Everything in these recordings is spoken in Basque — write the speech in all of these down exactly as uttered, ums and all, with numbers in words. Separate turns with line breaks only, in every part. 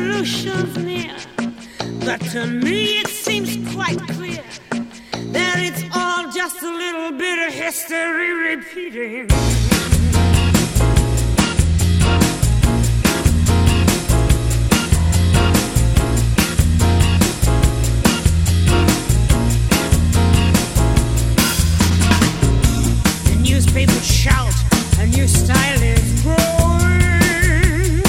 revolution's near, but to me it seems quite clear that it's all just a little bit of history repeating. The newspapers shout, a new style is growing,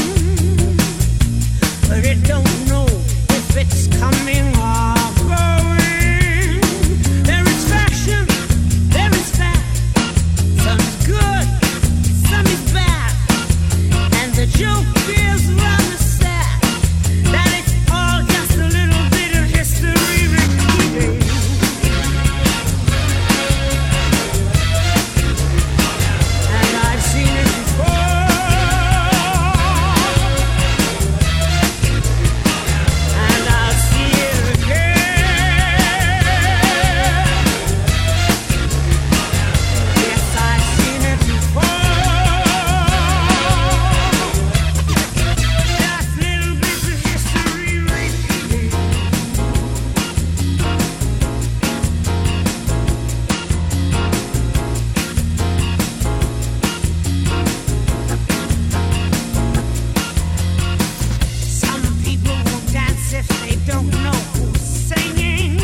but it don't know if it's coming or going. There is fashion, there is fat, some is good, some is bad, and the joke is rather sad that it's all just a little bit of history repeating. And I've seen it before, and I'll see it again. Yes, I've seen it before. Just little bits of history repeating. Some people won't dance if they don't know who's singing.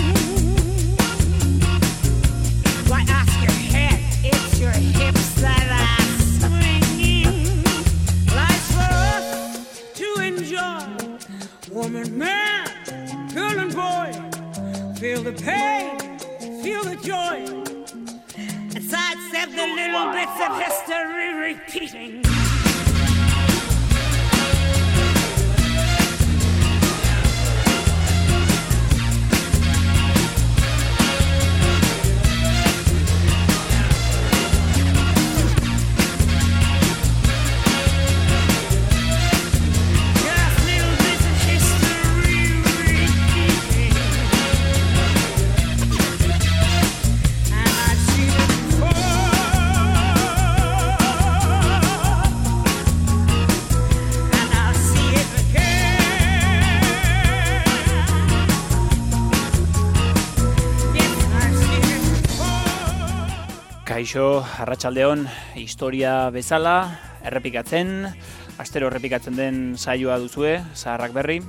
Why ask your head? It's your hips that are swinging. Life's for us to enjoy. Woman, man, girl and boy, feel the pain, feel the joy, and sidestep the little bits of history repeating. Just little bits of history repeating. And I've seen it before, and I'll see it again. Yes, I've seen it before.
Kaixo, arratsaldeon, historia bezala, errepikatzen, astero errepikatzen den saioa duzue, zaharrak berri.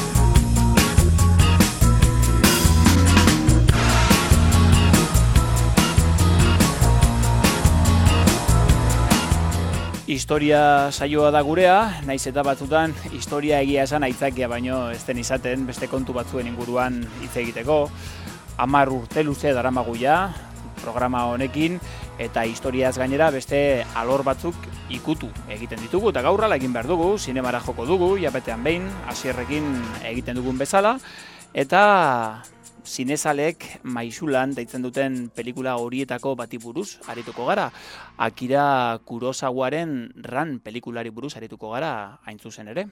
Historia saioa da gurea, naiz eta batzutan historia egia esan aitzakia baino ez den izaten beste kontu batzuen inguruan hitz egiteko. Hamar urte luze daramagu ja programa honekin eta historiaz gainera beste alor batzuk ikutu egiten ditugu eta gaur hala egin behar dugu, zinemara joko dugu, jabetean behin, Asierrekin egiten dugun bezala eta zinezalek maisulan deitzen duten pelikula horietako bati buruz arituko gara. Akira Kurosawaren Ran pelikulari buruz arituko gara hain zuzen ere.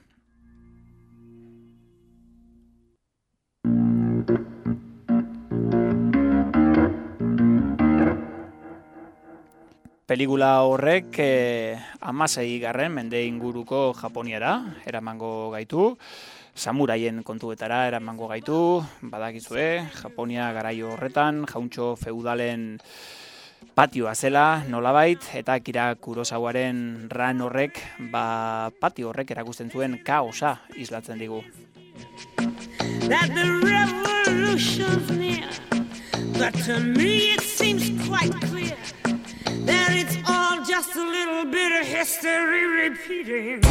Pelikula horrek eh, hamasei garren mende inguruko Japoniara eramango gaitu, samuraien kontuetara eramango gaitu, badakizue, Japonia garaio horretan, jauntxo feudalen patioa zela, nolabait, eta Akira Kurosawaren Ran horrek, ba, patio horrek erakusten zuen kaosa islatzen digu.
That the revolution's near, but to me it seems quite clear that it's all just a little bit of history repeating.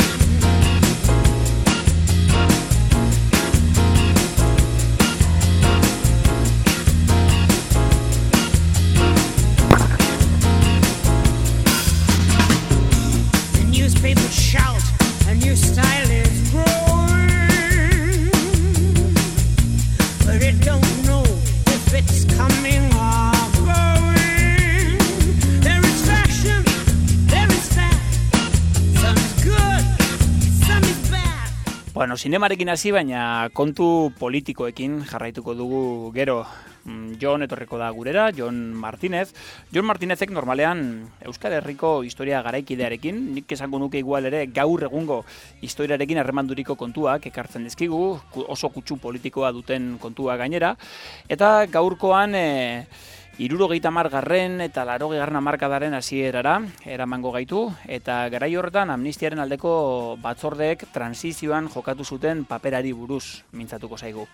The newspapers shout, a new style is growing, but it don't know if it's coming or going. There is fashion, there is fat, some is good, some is bad.
Bueno, zinemarekin hasi baina kontu politikoekin jarraituko dugu gero. Jon etorriko da gurera, Jon Martinez. Jon Martinezek normalean Euskal Herriko historia garaikidearekin, nik esango nuke igual ere gaur egungo historiarekin harremanduriko kontuak ekartzen dizkigu, oso kutsu politikoa duten kontua gainera, eta gaurkoan e, hirurogeita hamar garren eta laurogei garren hamarkadaren hasierara eramango gaitu, eta garai horretan amnistiaren aldeko batzordeek transizioan jokatu zuten paperari buruz mintzatuko zaigu.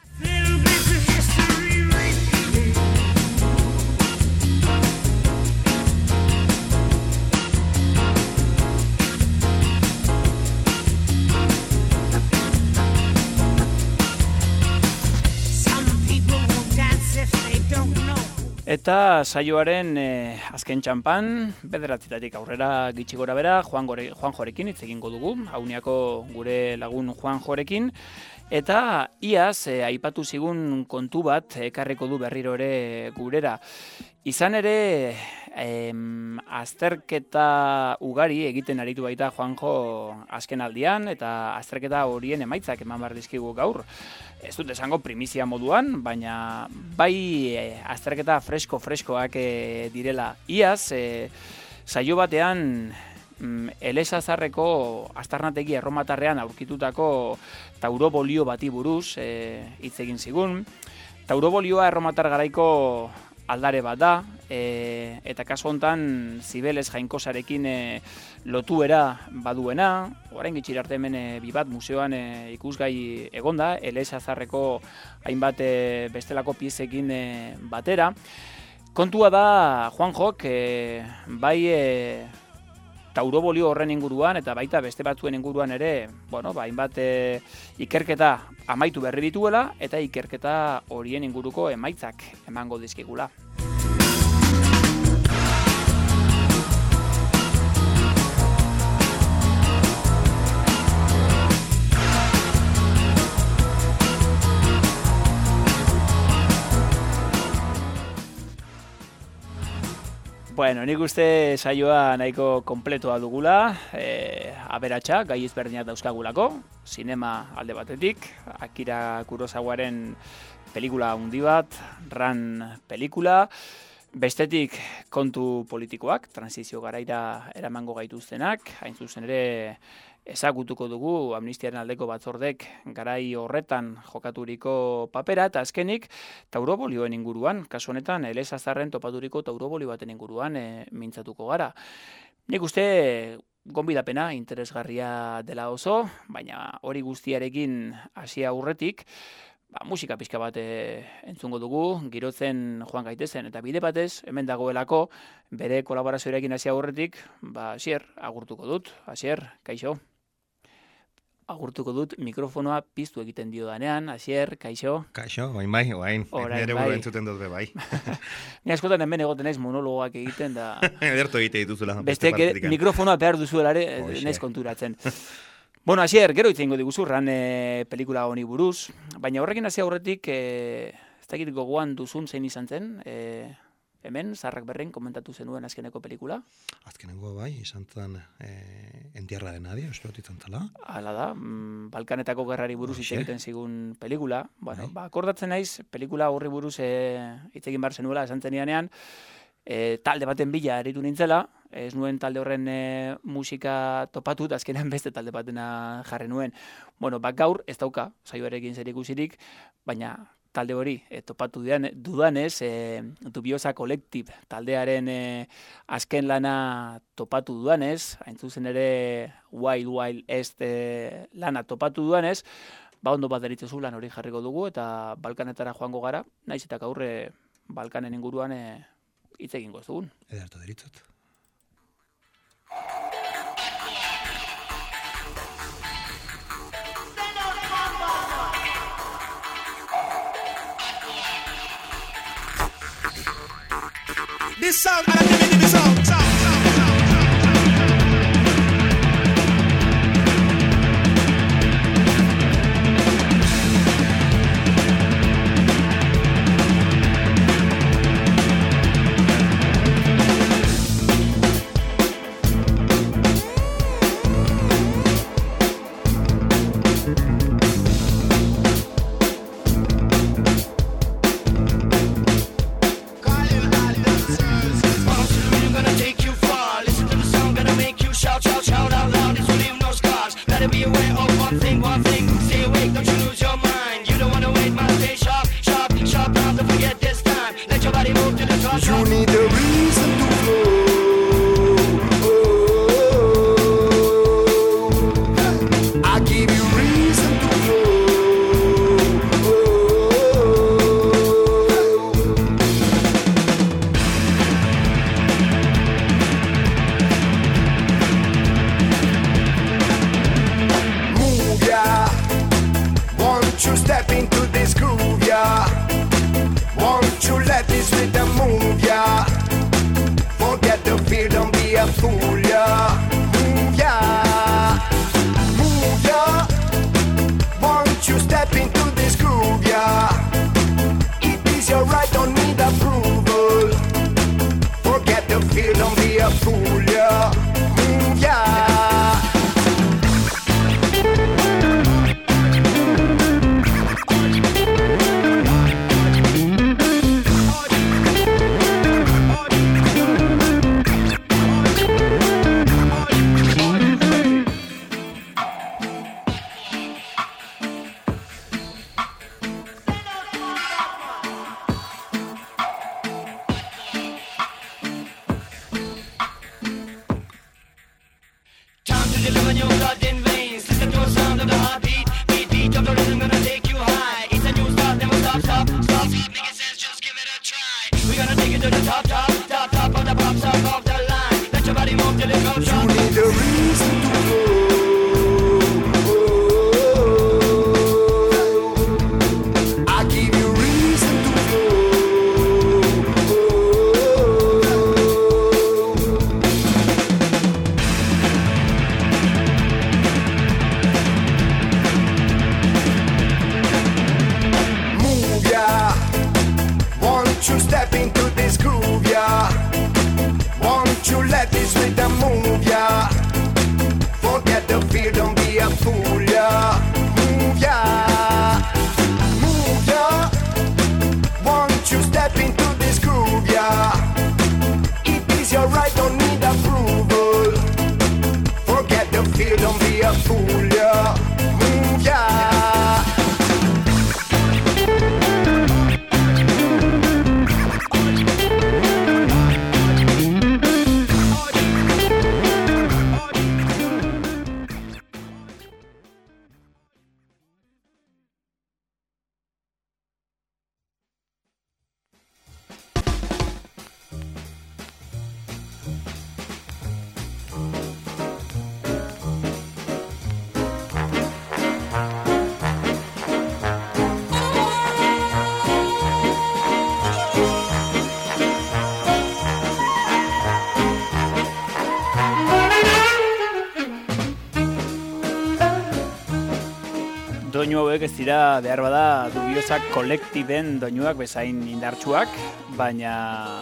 Eta saioaren eh, azken txampan, bederatzitatik aurrera gitxi gora bera, Juan, Gore, Juan Jorekin hitz egingo dugu, Auniako gure lagun Juan Jorekin, eta iaz eh, aipatu zigun kontu bat ekarriko du berriro ere gurera. Izan ere, em, azterketa ugari egiten aritu baita Juanjo azken aldian, eta azterketa horien emaitzak eman behar dizkigu gaur. Ez dut esango primizia moduan, baina bai e, azterketa fresko-freskoak e, direla. Iaz, e, saio batean mm, Elesazarreko aztarnategi erromatarrean aurkitutako taurobolio bati buruz hitz e, egin zigun. Taurobolioa erromatar garaiko aldare bat da, e, eta kasu hontan Zibeles Jainkosarekin e, lotuera baduena, orain gitxir arte hemen e, bibat museoan e, ikusgai egonda, Elesazarreko hainbat e, bestelako piezekin e, batera. Kontua da Juanjok e, bai e, taurobolio horren inguruan eta baita beste batzuen inguruan ere, bueno, ba, hainbat e, ikerketa amaitu berri dituela eta ikerketa horien inguruko emaitzak emango dizkigula. Bueno, nik uste saioa nahiko kompletoa dugula, e, aberatsa, gai ezberdinak dauzkagulako, sinema alde batetik, Akira Kurosawaren pelikula handi bat, Ran pelikula, bestetik kontu politikoak, transizio garaira eramango gaituztenak, hain zuzen ere ezagutuko dugu amnistiaren aldeko batzordek garai horretan jokaturiko papera, eta azkenik taurobolioen inguruan, kasu honetan Elesazarren topaturiko taurobolio baten inguruan e, mintzatuko gara. Nik uste gonbidapena interesgarria dela oso, baina hori guztiarekin hasia aurretik, ba, musika pixka bat e, entzungo dugu, girotzen joan gaitezen, eta bide batez, hemen dagoelako, bere kolaborazioarekin hasia aurretik, ba, Asier, agurtuko dut, Asier, kaixo. Agurtuko dut mikrofonoa piztu egiten dio danean, Asier, kaixo.
Kaixo, oain bai, oain. Nere buru entzuten dut be bai.
Ni askotan hemen egoten naiz monologoak egiten da...
Ederto egite dituzula.
Bestek mikrofonoa behar duzuelare, naiz konturatzen. Bueno, Asier, gero hitz egingo diguzu Ran e, pelikula honi buruz, baina horrekin hasi aurretik, e, ez dakit gogoan duzun zein izan zen, e, hemen, Zaharrak Berrin komentatu zenuen azkeneko pelikula?
Azkeneko bai, izan zen e, Entierra de Nadie, uste dut izan zela.
Hala da, mm, Balkanetako gerrari buruz hitz egiten zigun pelikula. Bueno, ba, akordatzen naiz, pelikula horri buruz hitz egin behar zenuela, esan zenianean, e, talde baten bila aritu nintzela, ez nuen talde horren e, musika topatut, azkenean beste talde batena jarri nuen. Bueno, ba, gaur ez dauka, saioarekin zer ikusirik, baina talde hori e, topatu dudanez, e, Dubiosa Collective taldearen e, azken lana topatu dudanez, hain zuzen ere Wild Wild Est e, lana topatu dudanez, ba ondo bat deritzozu lan hori jarriko dugu eta Balkanetara joango gara, naiz eta gaurre Balkanen inguruan hitz e, egingo ez dugun.
Ederto deritzot.
This song, I give me the song, song, song, song.
step into this groove, yeah? Won't you let this rhythm move, yeah? Forget the fear, don't be a fool, yeah? Move, yeah. Move, yeah. Won't you step into this groove, yeah? It is your right, don't need approval. Forget the fear, don't be a fool, yeah? Move, yeah.
Doinu hauek ez dira behar bada dubiosak kolektiben doinuak bezain indartsuak, baina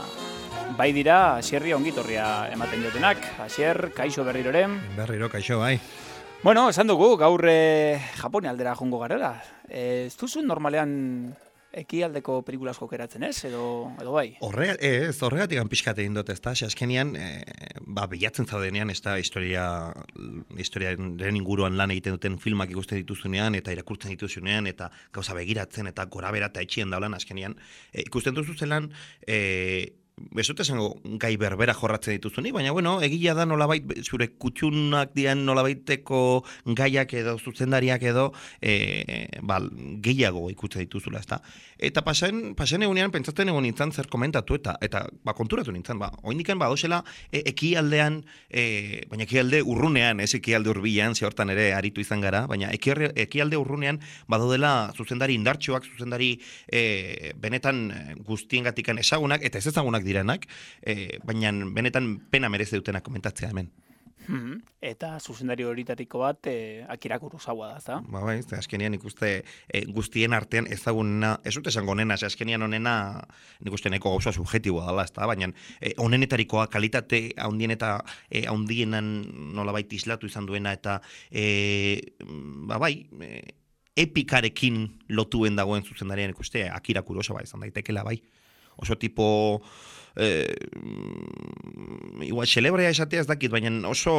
bai dira Asierri ongitorria ematen jotenak. Asier, kaixo berriroren.
Berriro, kaixo, bai.
Bueno, esan dugu, gaur eh, Japone aldera jongo garela. Ez duzu normalean ekialdeko pelikula asko keratzen ez, edo, edo bai?
Horre, ez, horregatik pixkat egin dut, ez da, azkenean, e, ba, bilatzen zaudenean, ez da, historia, historiaren inguruan lan egiten duten filmak ikusten dituzunean, eta irakurtzen dituzunean, eta gauza begiratzen, eta gora bera eta etxien daulan, azkenean, e, ikusten duzu zelan, e, ez dut esango gai berbera jorratzen dituzunik, baina, bueno, egila da nolabait, zure kutxunak dian nolabaiteko gaiak edo, zuzendariak edo, e, ba, gehiago ikutzen dituzula, ez da. Eta pasen, pasen egunean, pentsatzen egun nintzen zer komentatu, eta, eta ba, konturatu nintzen, ba, oindikan, ba, dozela, e, ekialdean, e, baina ekialde urrunean, ez ekialde urbilan, ze hortan ere aritu izan gara, baina ekialde, ekialde urrunean, badodela zuzendari indartsuak, zuzendari e, benetan guztiengatikan ezagunak, eta ez ezagunak direnak, e, baina benetan pena mereze dutenak komentatzea hemen.
Hmm. Eta zuzendari horitariko bat e, Akira Kurosawa da, ezta?
Ba, bai, azkenian ikuste e, guztien artean ezagunena, ez dut esango onena, azkenian onena nik uste nahiko gauza subjetiboa dela, ezta? Baina e, onenetarikoa kalitate handien eta e, handienan nolabait islatu izan duena, eta e, ba, bai, e, epikarekin lotuen dagoen zuzendarien ikuste Akira Kurosawa izan daitekela, bai. Oso tipo eh, igual celebrea esatea ez dakit, baina oso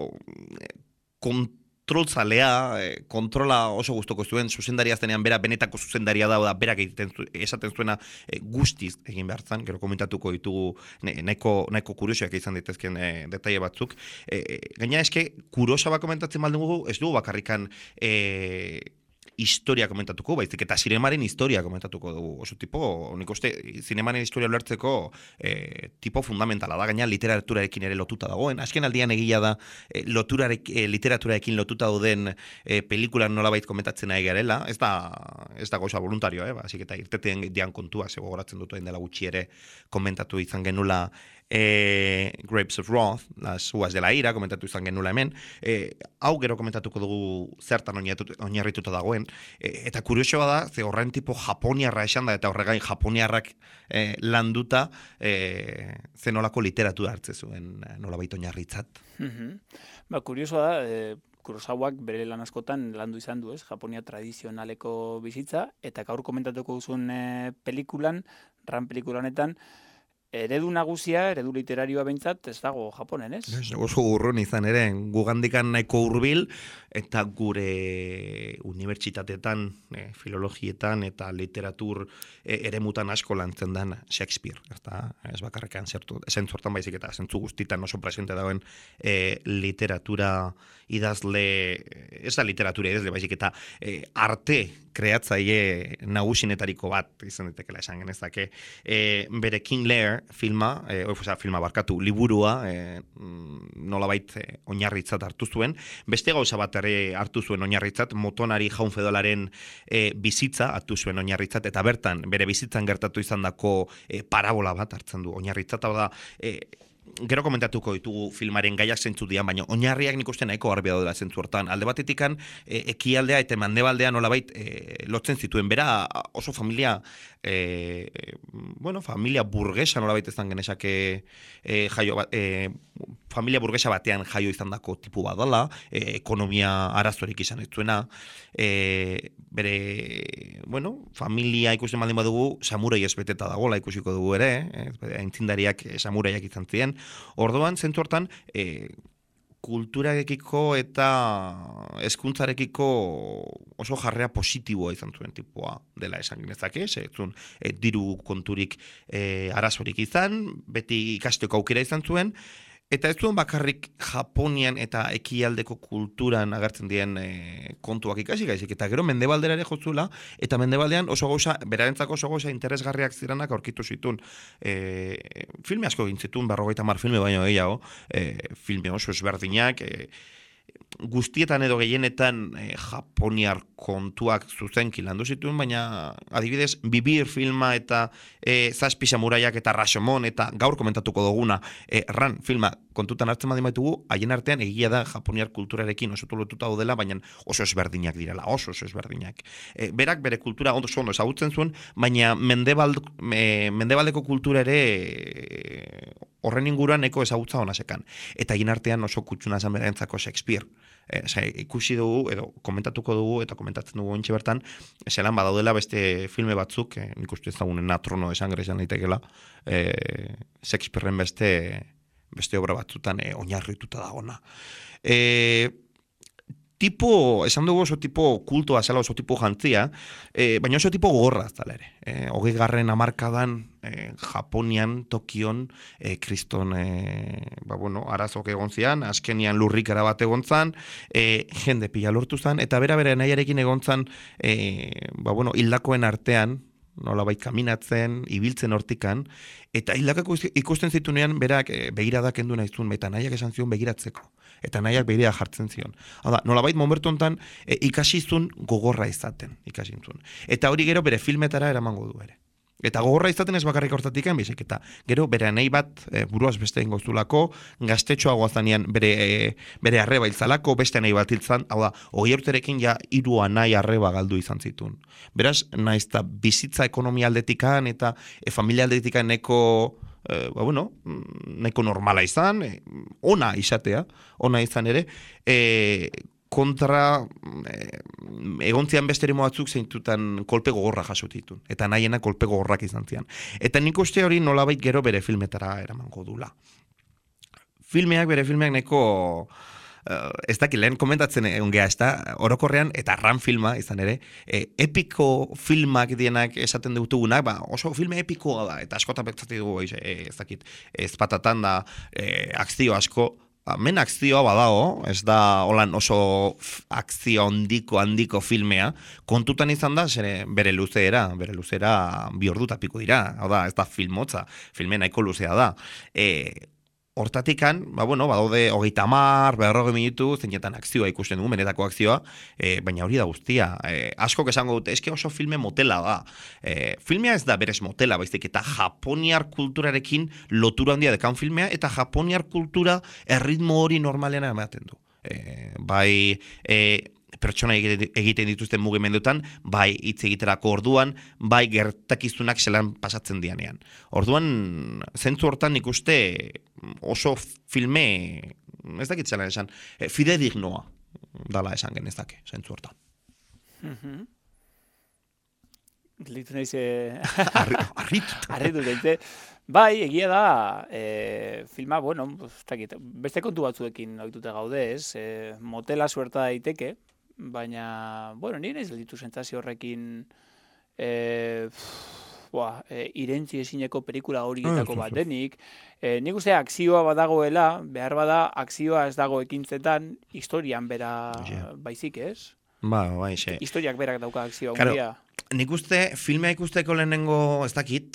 kontroltzalea, eh, kontrola oso gustoko zuen, zuzendaria aztenean bera benetako zuzendaria da, da berak egiten zu, esaten zuena eh, guztiz egin behar zan, gero komentatuko ditugu nahiko, nahiko kuriosioak izan ditezken eh, detaile batzuk. Eh, gaina eske Kurosawa komentatzen maldugu, ez dugu bakarrikan eh, historia komentatuko, baizik eta zinemaren historia komentatuko dugu. Oso tipo, nik uste, zinemaren historia ulertzeko e, tipo fundamentala da, gaina literaturarekin ere lotuta dagoen. Azken aldian egia da, e, loturarek, e, literaturarekin lotuta dauden e, pelikulan nolabait komentatzen nahi garela. Ez da, ez da gauza voluntarioa, eh? Basik eta irteteen dian kontua, ze gogoratzen dut egin dela gutxi ere komentatu izan genula e, Grapes of Wrath, las uvas de la ira, komentatu izan genula hemen, e, hau gero komentatuko dugu zertan oinarrituta dagoen, e, eta kuriosoa da, ze horren tipo japoniarra esan da, eta horregain japoniarrak e, landuta, e, ze nolako literatura hartze zuen nolabait oinarritzat.
Mm-hmm. Ba, kuriosoa da, e, Kurosawak bere lan askotan landu izan du, ez? Japonia tradizionaleko bizitza, eta gaur komentatuko duzun e, pelikulan, ran pelikulanetan, eredu nagusia, eredu literarioa behintzat, ez dago Japonen, ez?
Ez, oso urrun izan ere, gugandikan nahiko hurbil eta gure unibertsitateetan, e, filologietan eta literatur e, eremutan asko lantzen den Shakespeare, ez da, ez bakarrekan zertu, zentzu hortan baizik eta zentzu guztitan oso presente dagoen e, literatura idazle, ez da literatura idazle baizik eta e, arte kreatzaile nagusinetariko bat izan ditekela esan genezake, e, bere King Lear filma, e, oza, filma barkatu, liburua, e, nolabait e, oinarritzat hartu zuen, beste gauza bat ere hartu zuen oinarritzat, motonari jaun feudalaren e, bizitza hartu zuen oinarritzat, eta bertan, bere bizitzan gertatu izandako e, parabola bat hartzen du oinarritzat, hau da, e, gero komentatuko ditugu filmaren gaiak zentzu dian, baina oinarriak nik uste nahiko garbia daudela zentzu hortan. Alde batetikan e, ekialdea eta mendebaldea nolabait e, lotzen zituen. Bera oso familia e, bueno, familia burgesa nolabait ezan genezake e, jaio bat, e, familia burgesa batean jaio izan dako tipu bat dela, e, ekonomia arazorik izan ez zuena, e, bere, bueno, familia ikusten baldin badugu, samurai ez beteta dagoela ikusiko dugu ere, e, aintzindariak samuraiak izan ziren. Orduan, zentu hortan, e, kulturarekiko eta hezkuntzarekiko oso jarrea positiboa izan zuen tipua dela esan genezake, zezun e, diru konturik e, arazorik izan, beti ikasteko aukera izan zuen, eta ez zuen bakarrik Japonian eta ekialdeko kulturan agertzen dien e, kontuak ikasi gaizik, eta gero mendebaldera ere jotzula, eta mendebaldean oso gauza, berarentzako oso gauza interesgarriak ziranak aurkitu zituen. E, filme asko egin zituen, berrogeita hamar filme baino gehiago, e, filme oso ezberdinak, e, guztietan edo gehienetan e, japoniar kontuak zuzenki landu zituen, baina adibidez, Bibir filma eta e, Zazpi Samuraiak eta Rashomon eta gaur komentatuko duguna e, Ran filma kontutan hartzen badin baitugu, haien artean egia da japoniar kulturarekin oso lotuta daudela, baina oso ezberdinak direla, oso oso ezberdinak. E, berak bere kultura ondo ondo ezagutzen zuen, baina mendebald, e, mendebaldeko kultura ere e, horren inguruan neko ezagutza hona sekan. Eta haien artean oso kutsuna zan berentzako Shakespeare. E, zai, ikusi dugu, edo komentatuko dugu, eta komentatzen dugu ontsi bertan, zelan badaudela beste filme batzuk, e, nik uste ezagunen Trono de Sangre izan daitekela, e, Shakespearen beste beste obra batzutan e, oinarrituta dagona. E, tipo, esan dugu oso tipo kultoa zela, oso tipo jantzia, e, baina oso tipo gogorra zela ere. E, hogei garren hamarkadan e, Japonian, Tokion, e, kriston e, ba, bueno, arazok egon zian, azkenian lurrikara bat egon zan, e, jende pila lortu zan, eta bera-bera nahiarekin egon zan, e, ba, bueno, hildakoen artean, nolabait kaminatzen, ibiltzen hortikan, eta hildakak ikusten zitunean berak e, begiradak endu nahi zuen, eta nahiak esan zion begiratzeko, eta nahiak begira jartzen zion. Hala, nolabait momentu honetan e, ikasi zuen gogorra izaten, ikasi zuen. Eta hori gero bere filmetara eramango du ere. Eta gogorra izaten ez bakarrik hortatik enbizik, eta gero bere nahi bat e, buruaz beste ingoztulako, gaztetxoagoa zanean bere, e, bere arreba iltzalako, beste nahi bat iltzan, hau da, hogei urterekin ja irua nahi arreba galdu izan zituen. Beraz, naiz eta bizitza ekonomia aldetikan eta e, familia aldetikan neko, e, ba, bueno, neko normala izan, e, ona izatea, ona izan ere, e, kontra eh, egontzian beste eremu batzuk zeintutan kolpe gogorra jaso ditun. Eta nahiena kolpe gogorrak izan zian. Eta nik uste hori nolabait gero bere filmetara eramango dula. Filmeak, bere filmeak neko uh, ez dakit lehen komentatzen egon geha, ez da, orokorrean, eta Ran filma izan ere, e, epiko filmak dienak esaten dutugunak, ba, oso filme epikoa da, eta askotan bektatik dugu, e, ez dakit, ez patatan da, e, akzio asko, hemen akzioa badago, ez da holan oso akzio handiko handiko filmea, kontutan izan da zere, bere luzeera, bere luzeera bi ordu eta piko dira, hau da, ez da filmotza, filme nahiko luzea da. E, hortatikan, ba, bueno, badaude hogeita hamar, berrogei minutu, zeinetan akzioa ikusten dugu, benetako akzioa, e, baina hori da guztia. E, askok esango dute, eske oso filme motela da. E, filmea ez da berez motela, baizik eta japoniar kulturarekin lotura handia dekan filmea, eta japoniar kultura erritmo hori normalena ematen du. E, bai... E, pertsona egiten dituzten mugimendutan, bai hitz egiterako orduan, bai gertakizunak zelan pasatzen dianean. Orduan, zentzu hortan ikuste oso filme, ez dakit zelan esan, fidedignoa dala esan genezake, zentzu hortan.
Mhm. Litu nahiz...
Arritu.
Arritu daite. Bai, egia da, e, filma, bueno, ez dakit, beste kontu batzuekin ohituta gaude, ez? E, motela suerta daiteke, baina, bueno, nire ez ditu sentsazio horrekin e, Boa, e, irentzi ezineko pelikula horietako bat denik. E, nik uste akzioa badagoela, behar bada akzioa ez dago ekintzetan, historian bera yeah. baizik ez?
Ba, bai, xe.
Historiak berak dauka akzioa
claro,
undia.
Nik uste, filmea ikusteko lehenengo, ez dakit,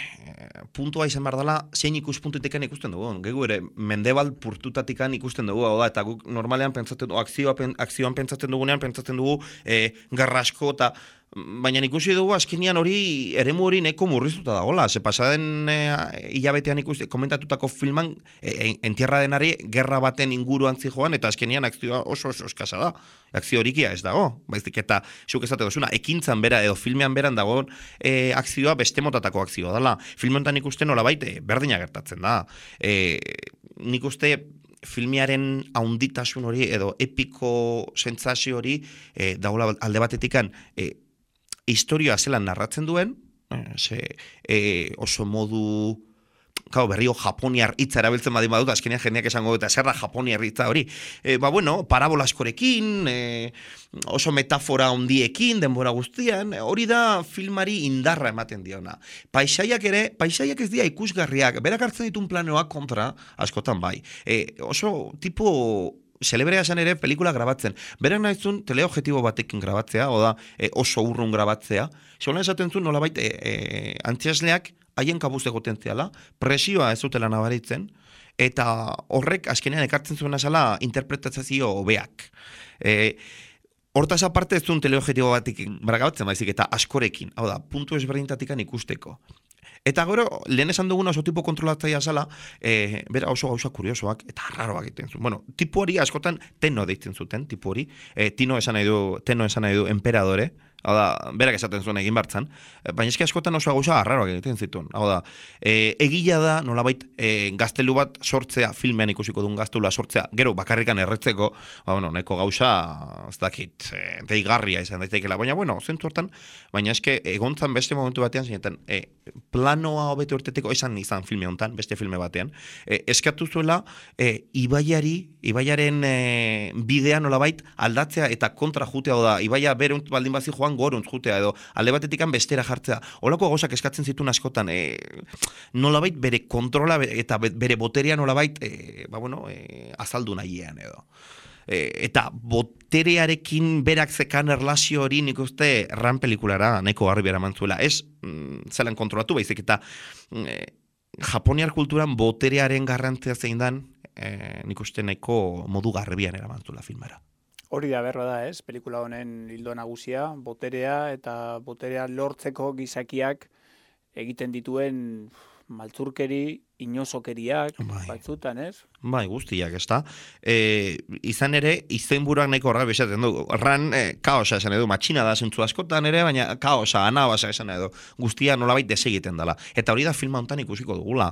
e, puntua izan behar dela, zein ikuspuntutik ikusten dugu. Gegu ere, mendebal purtutatik ikusten dugu, hau da, eta guk normalean pentsatzen dugu, akzioa, akzioan pentsatzen dugunean, pentsatzen dugu, e, garrasko eta baina ikusi dugu azkenean hori eremu hori neko murriztuta dagoela. Ze pasaden e, hilabetean ikusi komentatutako filman e, entierra denari gerra baten inguruan zijoan eta azkenean akzioa oso oso eskasa da. Akzio horikia ez dago. Baizik eta zuk esate duzuna ekintzan bera edo filmean beran dago e, akzioa beste motatako akzioa dela. Filmetan ikusten nolabait e, berdina gertatzen da. E, nik uste filmiaren haunditasun hori edo epiko sentsazio hori e, dagoela alde batetikan e, historioa zelan narratzen duen, ze, e, oso modu, kau, berrio japoniar hitza erabiltzen badin badut, azkenean jendeak esango eta zerra japoniar hitza hori. E, ba, bueno, parabola askorekin, e, oso metafora ondiekin, denbora guztian, hori da filmari indarra ematen diona. Paisaiak ere, paisaiak ez dira ikusgarriak, berak hartzen ditun planoak kontra, askotan bai. E, oso tipo... Celebrea esan ere pelikula grabatzen. Berak nahizun teleobjektibo batekin grabatzea, oda e, oso urrun grabatzea. Zola esaten zuen nolabait e, e, antziasleak haien kabuz egoten zeala, presioa ez zutela nabaritzen, eta horrek azkenean ekartzen zuen azala interpretazio hobeak. E, hortaz aparte ez zuen teleobjektibo batekin grabatzen, baizik eta askorekin. Hau da, puntu ezberdintatikan ikusteko. Eta gero, lehen esan duguna oso tipo kontrolatzaia zala, e, bera oso gauza kuriosoak eta raroak egiten zuen. Bueno, tipu hori askotan teno deitzen zuten, tipu hori. E, tino esan nahi du, teno esan nahi du emperadore, hau da, berak esaten zuen egin bartzan, baina eski askotan oso gauza arraroak egiten zituen. Hau da, e, egila da, nolabait, e, gaztelu bat sortzea, filmean ikusiko duen gaztelua sortzea, gero bakarrikan erretzeko, ba, bueno, neko gauza, ez dakit, e, deigarria izan daitekeela, baina, bueno, zentu hortan, baina eske, egontzan beste momentu batean, zinetan, e, planoa hobete urteteko, esan izan filme hontan, beste filme batean, e, eskatu zuela, e, ibaiari, ibaiaren e, bidea nolabait aldatzea eta kontra jutea, da, ibaia berunt baldin bazi joan goruntz jutea edo alde batetikan bestera jartzea. Holako gauzak eskatzen zituen askotan, e, nolabait bere kontrola eta bere boterea nolabait e, ba, bueno, e, azaldu nahiean edo. E, eta boterearekin berak zekan erlazio hori nik uste ran pelikulara nahiko garbi eraman zuela. Ez mm, zelan kontrolatu baizik eta e, japoniar kulturan boterearen garrantzia zein dan e, nik uste nahiko modu garbian eraman zuela filmara.
Hori da berra da, ez? Pelikula honen ildo nagusia, boterea eta boterea lortzeko gizakiak egiten dituen maltzurkeri, inosokeriak,
bai.
batzutan, ez?
Bai, guztiak, ez da. E, izan ere, izenburuak nahiko horra besaten du. Ran, e, kaosa esan edo, matxina da zentzu askotan ere, baina kaosa, anabasa esan edo, guztia nolabait desegiten dela. Eta hori da filma hontan ikusiko dugula.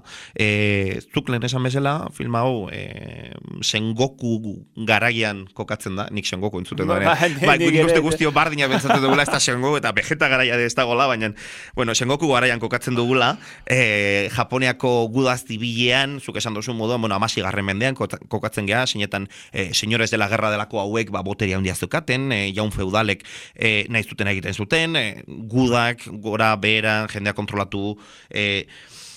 E, zuk lehen esan bezala, filma hau, e, Sengoku garaian kokatzen da, nik Sengoku entzuten da.
Ba,
bai, nik uste guztio bardina bentsatzen dugula, ez da Sengoku eta Vegeta garaia ez dagoela, baina, bueno, Sengoku garaian kokatzen dugula, e, Japoniako gudazti bilean, zuk esan duzu moduan, bueno, amasigarren mendean kokatzen geha, sinetan e, señores de la guerra delako hauek ba, boteria handia zukaten, e, jaun feudalek e, nahi zuten egiten zuten, e, gudak, gora, behera, jendea kontrolatu, e,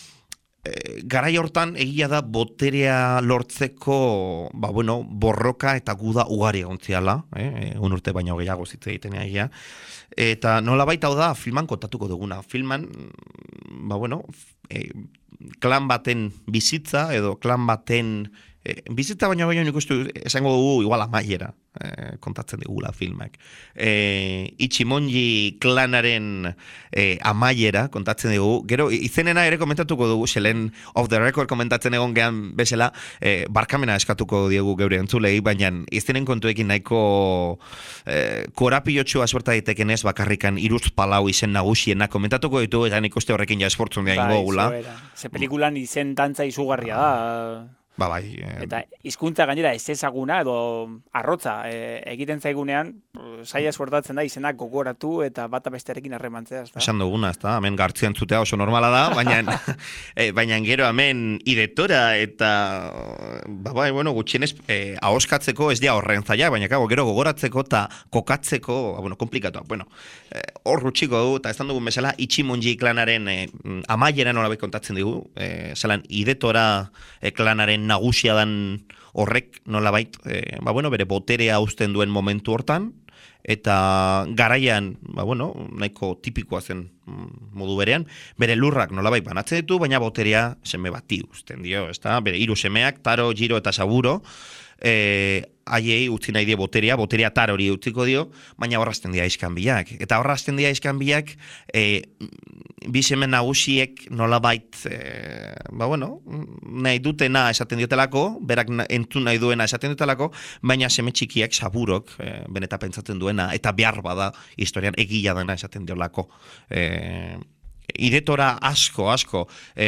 e, garai hortan egia da boterea lortzeko ba, bueno, borroka eta guda ugari egontziala, e, un urte baino gehiago zitze egiten egia, eta nola baita hau da filman kontatuko duguna. Filman, ba bueno, e, klan baten bizitza, edo klan baten e, bizitza baina baina nik uste esango dugu igual amaiera e, kontatzen digula filmak. E, Ichimonji klanaren e, amaiera kontatzen dugu. Gero, izenena ere komentatuko dugu, zelen off the record komentatzen egon gehan bezala, e, barkamena eskatuko diegu geure entzulei, baina izenen kontuekin nahiko e, korapilotxua suerta daiteken ez bakarrikan iruz palau izen nagusiena komentatuko ditu, eta nik uste horrekin ja esportzun da ingo gula.
Ze pelikulan izen dantza izugarria da.
Ba, bai. Eh,
eta hizkuntza gainera ez ezaguna edo arrotza e, egiten zaigunean, saia suertatzen da izenak gogoratu eta bata bestearekin harremantzea, ezta?
Esan duguna, ezta? Hemen gartzian zutea oso normala da, baina e, baina gero hemen idetora eta ba, bai, bueno, gutxienez e, ahoskatzeko ez dia horren zaila, baina kago, gero gogoratzeko eta kokatzeko, ba, bueno, komplikatuak. Bueno, e, hor rutxiko du, eta esan dugun bezala, Ichimonji klanaren e, amaiera nolabait kontatzen digu, e, zelan idetora e, klanaren nagusia dan horrek nolabait, e, ba bueno, bere boterea uzten duen momentu hortan, eta garaian, ba bueno, nahiko tipikoa zen modu berean, bere lurrak nolabait banatzen ditu, baina boterea seme bati uzten dio, ezta? Bere hiru semeak, Taro, Jiro eta Saburo, eh haiei utzi nahi die boterea, boterea Tarori utziko dio, baina horrazten dira iskanbiak. Eta horrazten dira iskanbiak, e, bi seme nagusiek nolabait, e, ba bueno, nahi dutena esaten diotelako, berak entzun nahi duena esaten diotelako, baina seme txikiak Saburok, e, beneta pentsatzen duena, eta behar bada historian egia dena esaten diolako. E, Idetora asko, asko,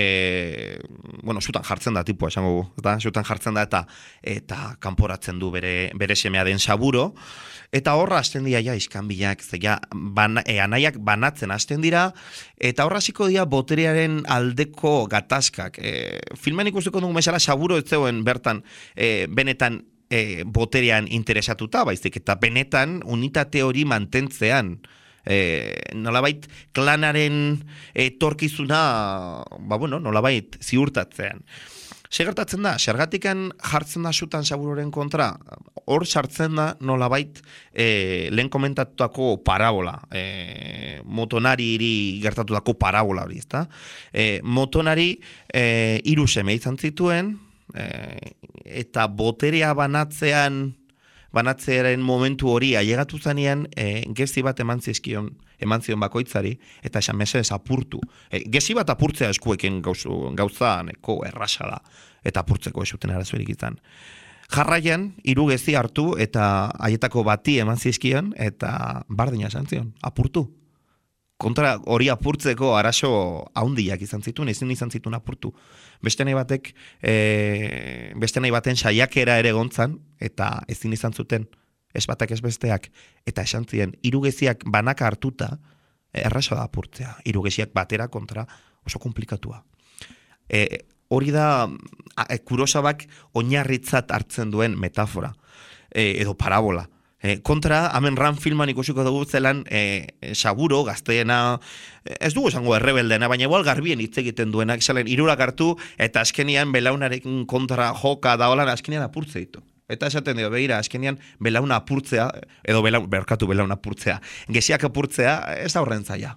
e, bueno, zutan jartzen da, tipua esango gu, eta zutan jartzen da, eta eta kanporatzen du bere, bere semea den Saburo, eta horra hasten dira ja iskanbilak, ja, ban, e, anaiak banatzen hasten dira, eta horra ziko dira boterearen aldeko gatazkak. E, filmen ikusteko dugu mesala Saburo ez zegoen bertan, e, benetan, e, boterean interesatuta, baizik, eta benetan unitate hori mantentzean, E, nolabait klanaren etorkizuna, ba bueno, nolabait ziurtatzean. Segertatzen da, zergatikan jartzen da zutan Saburoren kontra, hor sartzen da nolabait e, lehen komentatutako parabola, e, motonari gertatutako parabola hori, ezta? E, motonari e, hiru seme izan zituen, e, eta boterea banatzean banatzearen momentu hori ailegatu zanean, e, gezi bat eman zizkion, eman zion bakoitzari, eta esan mesedez apurtu. E, gezi bat apurtzea eskuekin gauzu, gauza neko errasa da, eta apurtzeko esuten arazoerik izan. Jarraian, hiru gezi hartu, eta haietako bati eman zizkion, eta bardina esan zion, apurtu. Kontra hori apurtzeko arazo haundiak izan zituen, ezin izan zituen apurtu. Beste nahi batek, e, beste nahi baten saiakera ere gontzan, eta ezin izan zuten, ez batak ez besteak, eta esan ziren, hirugeziak banaka hartuta, erraza da apurtzea, hirugeziak batera kontra oso komplikatua. E, hori da, e, Kurosawak oinarritzat hartzen duen metafora, e, edo parabola. E, kontra, hemen ran filman ikusiko dugu zelan e, Saburo, gazteena, ez dugu esango errebeldeena, baina igual garbien hitz egiten duenak, zelan hirurak hartu, eta azkenian belaunarekin kontra joka da holan, azkenian apurtze ditu. Eta esaten dio, behira, azkenian belauna apurtzea, edo belaun, berkatu belauna apurtzea, geziak apurtzea, ez da horren zaila.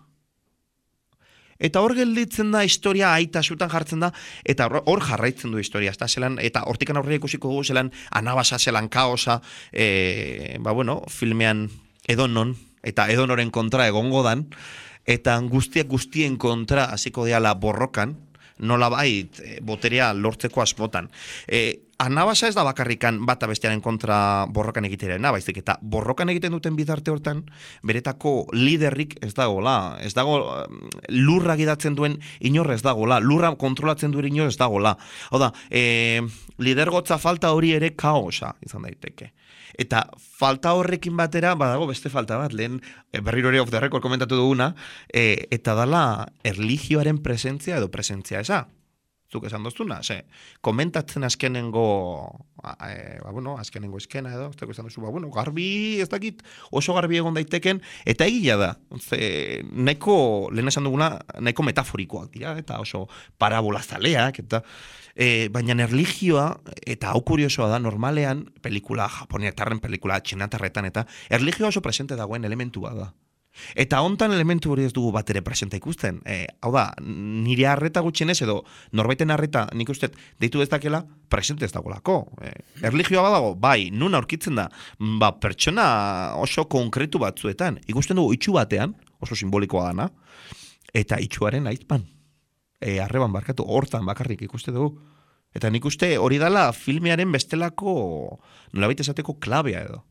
Eta hor gelditzen da historia aita zutan jartzen da, eta hor jarraitzen du historia, eta zelan, eta hortikan aurrera ikusiko dugu zelan anabasa, zelan kaosa, e, ba bueno, filmean edonon, eta edonoren kontra egongo dan, eta guztiak guztien kontra hasiko diala borrokan, nolabait e, boterea lortzeko asmotan. E, Anabasa ez da bakarrikan bata bestearen kontra borrokan egitearen, baizik eta borrokan egiten duten bidarte hortan, beretako liderrik ez dagoela, ez dago lurra gidatzen duen inor ez dagoela, lurra kontrolatzen duen inor ez dagoela. Hau da, e, lidergotza falta hori ere kaosa izan daiteke. Eta falta horrekin batera, badago beste falta bat, lehen berriro ere off the record komentatu duguna, e, eta dala erlijioaren presentzia edo presentzia eza. Zuk esan doztuna, ze, komentatzen azkenengo, e, ba, bueno, azkenengo eskena edo, ez esan dozu, ba, bueno, garbi, ez dakit, oso garbi egon daiteken, eta egila da, ze, nahiko, lehen esan duguna, nahiko metaforikoak dira, eta oso parabola zaleak, eta, e, baina erlijioa, eta hau kuriosoa da, normalean, pelikula, japoniatarren pelikula, txinatarretan, eta erlijioa oso presente dagoen elementua da. Eta hontan elementu hori ez dugu bat ere presenta ikusten. E, hau da, nire harreta gutxienez edo norbaiten harreta nik uste deitu dezakela presente ez dagolako. E, erlijioa badago, bai, nun aurkitzen da, ba, pertsona oso konkretu batzuetan. Ikusten dugu itxu batean, oso simbolikoa dana, eta itxuaren aizpan. E, arreban barkatu, hortan bakarrik ikuste dugu. Eta nik uste hori dala filmearen bestelako, nolabait esateko klabea edo.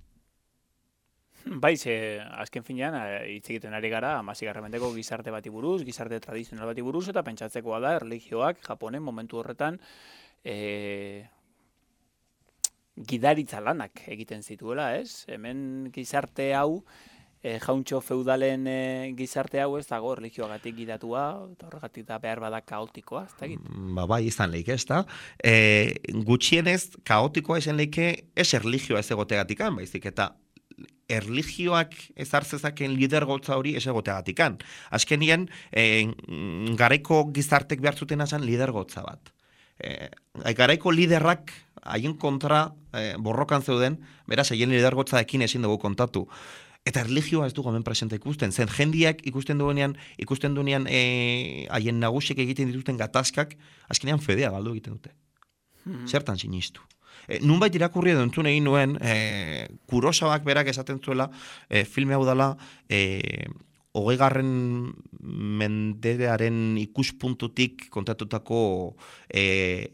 Bai, ze, azken finean, hitz egiten ari gara, hamazigarren mendeko gizarte bati buruz, gizarte tradizional bati buruz, eta pentsatzekoa da, erlijioak Japonen momentu horretan e, gidaritza lanak egiten zituela, ez? Hemen gizarte hau, e, jauntxo feudalen e, gizarte hau ez dago erlijioagatik gidatua, eta horregatik da behar bada kaotikoa, ez da egin?
Ba, bai, izan leike, ez da. E, gutxienez, kaotikoa izan leike, ez erlijioa ez egoteagatikan, baizik, eta erlijioak ezartzezaken lidergotza hori ez egoteagatikan. Azkenien, e, garaiko gizartek behar zuten azan lidergotza bat. E, garaiko liderrak haien kontra e, borrokan zeuden, beraz, haien lidergotza ekin ezin dugu kontatu. Eta erlijioa ez dugu hemen presenta ikusten. Zen jendiak ikusten duenean, ikusten duenean e, haien nagusiek egiten dituzten gatazkak, azkenean fedea galdu egiten dute. Hmm. Zertan sinistu. E, nunbait irakurri edo entzun egin nuen, e, Kurosawak berak esaten zuela, e, filme hau dela, e, hogeigarren mendearen ikuspuntutik kontatutako e,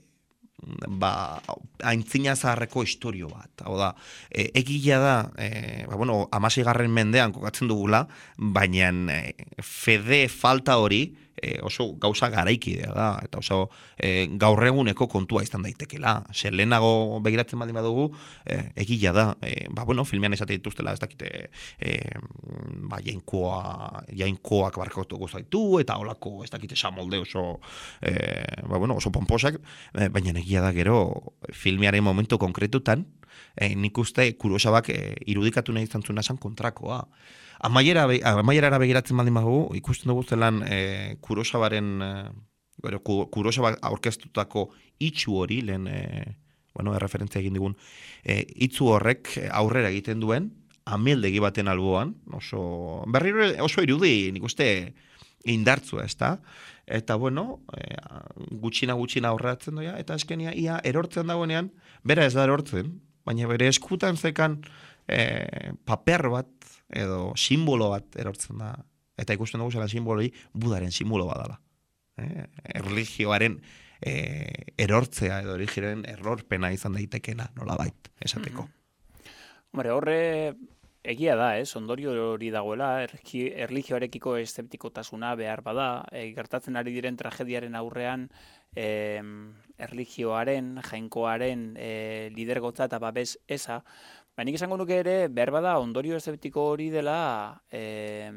ba, aintzina zaharreko istorio bat. Hau da, e, egila da, e, ba, bueno, hamaseigarren mendean kokatzen dugula, baina e, fede falta hori, E, oso gauza garaikidea da, eta oso e, gaur eguneko kontua izan daitekela. Zer lehenago begiratzen baldin badugu, e, egila da, e, ba, bueno, filmean esate dituztela, ez dakite, e, ba, jainkoa, jainkoak barkatu gozaitu, eta holako, ez dakite, samolde oso, e, ba, bueno, oso pomposak, e, baina egia da gero, filmearen momentu konkretutan, e, nik uste Kurosawak e, irudikatu nahi izan zuen esan kontrakoa. Amaiera, amaierara begiratzen baldin badugu, ikusten dugu zelan e, Kurosawaren, e, Kurosawa aurkeztutako itxu hori, lehen, e, bueno, erreferentzia egin digun, e, itxu horrek aurrera egiten duen, ameldegi baten alboan, oso, berriro oso irudi, nik uste indartzua, ez da? Eta, bueno, e, gutxina gutxina aurreratzen doia, eta eskenia, ia erortzen dagoenean, bera ez da erortzen, baina bere eskutan zekan e, paper bat, edo simbolo bat erortzen da. Eta ikusten dugu zela simboloi Budaren simbolo bat dela. Eh? Erlijioaren e, erortzea edo erlijioaren errorpena izan daitekena, nolabait, esateko.
Mm-hmm. Hombre, horre egia da, ez? Ondorio hori dagoela, erlijioarekiko eszeptikotasuna behar bada, e, gertatzen ari diren tragediaren aurrean, e, erlijioaren, jainkoaren e, lidergotza eta babes eza. Ba, nik esango nuke ere, behar bada ondorio eszeptiko hori dela e,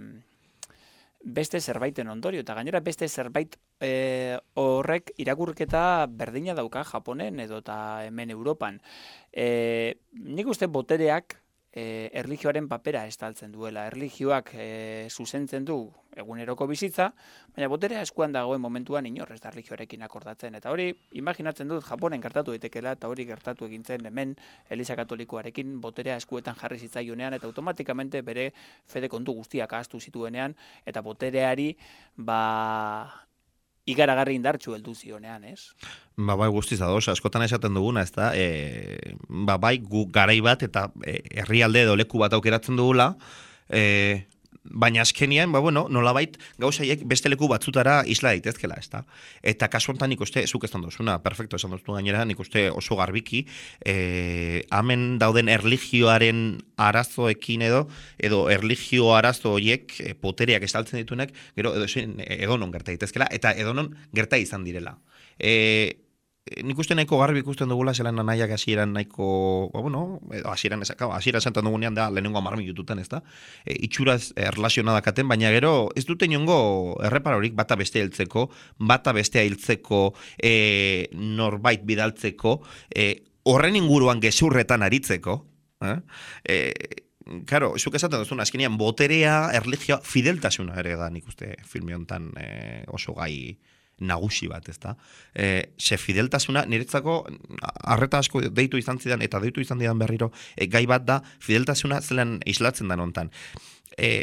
beste zerbaiten ondorio, eta gainera beste zerbait e, horrek irakurketa berdina dauka Japonen edo eta hemen Europan. E, nik uste botereak e, erlijioaren papera estaltzen duela. Erlijioak e, zuzentzen du eguneroko bizitza, baina boterea eskuan dagoen momentuan inor ez da erlijioarekin akordatzen. Eta hori, imaginatzen dut, Japonen gertatu daitekela, eta hori gertatu egintzen hemen Eliza Katolikoarekin boterea eskuetan jarri zitzaionean, eta automatikamente bere fede kontu guztiak ahaztu zituenean, eta botereari, ba, ikaragarri indartsu heldu zionean, ez?
Ba, bai, guztiz ados, askotan esaten duguna, ez da, e, ba, bai, gu garai bat, eta e, herrialde edo leku bat aukeratzen dugula, e, baina azkenian, ba, bueno, nolabait gauzaiek beste leku batzutara isla daitezkela, ez da? Eta kasu honetan nik uste, zuk esan dozuna, perfecto esan dozu gainera, nik uste oso garbiki, e, hemen dauden erlijioaren arazoekin edo, edo erlijio arazo horiek, e, potereak estaltzen dituenek, gero edo edonon gerta daitezkela, eta edonon gerta izan direla. E, nik uste nahiko garbi ikusten dugula zelan anaiak hasieran nahiko, ba, bueno, hasieran esaka, hasieran santan dugunean da lehenengo hamar minututan, ez da? E, itxuraz erlazionadakaten, baina gero ez dute inongo erreparorik bata beste hiltzeko, bata bestea hiltzeko, e, norbait bidaltzeko, e, horren inguruan gezurretan aritzeko, eh? E, Karo, zuk esaten duzun, azkenean boterea, erlijioa, fideltasuna ere da nik uste filme honetan e, oso gai nagusi bat, ez da. E, ze fideltasuna, niretzako arreta asko deitu izan zidan, eta deitu izan didan berriro, e, gai bat da, fideltasuna zelan islatzen da nontan. E,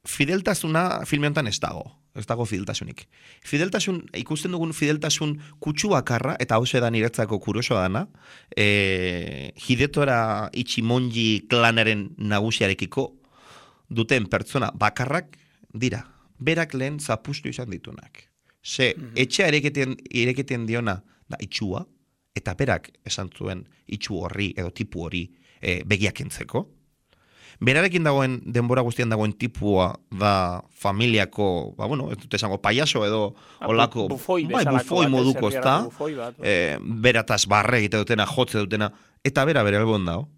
fideltasuna filme honetan ez dago. Ez dago fideltasunik. Fideltasun, ikusten dugun fideltasun kutsu bakarra, eta hau da niretzako kurosoa dana, e, Hidetora Ichimonji klanaren nagusiarekiko duten pertsona bakarrak dira. Berak lehen zapustu izan ditunak. Ze, mm-hmm. etxea ireketen, ireketen diona da itxua, eta berak esan zuen itxu horri edo tipu hori e, begiak entzeko. Berarekin dagoen, denbora guztian dagoen tipua da familiako, ba bueno, ez dut esango payaso edo olako,
bufoi,
bai, bufoi moduko, ez da? E, berataz barre egite dutena, jotze dutena, eta bera bere albon dago.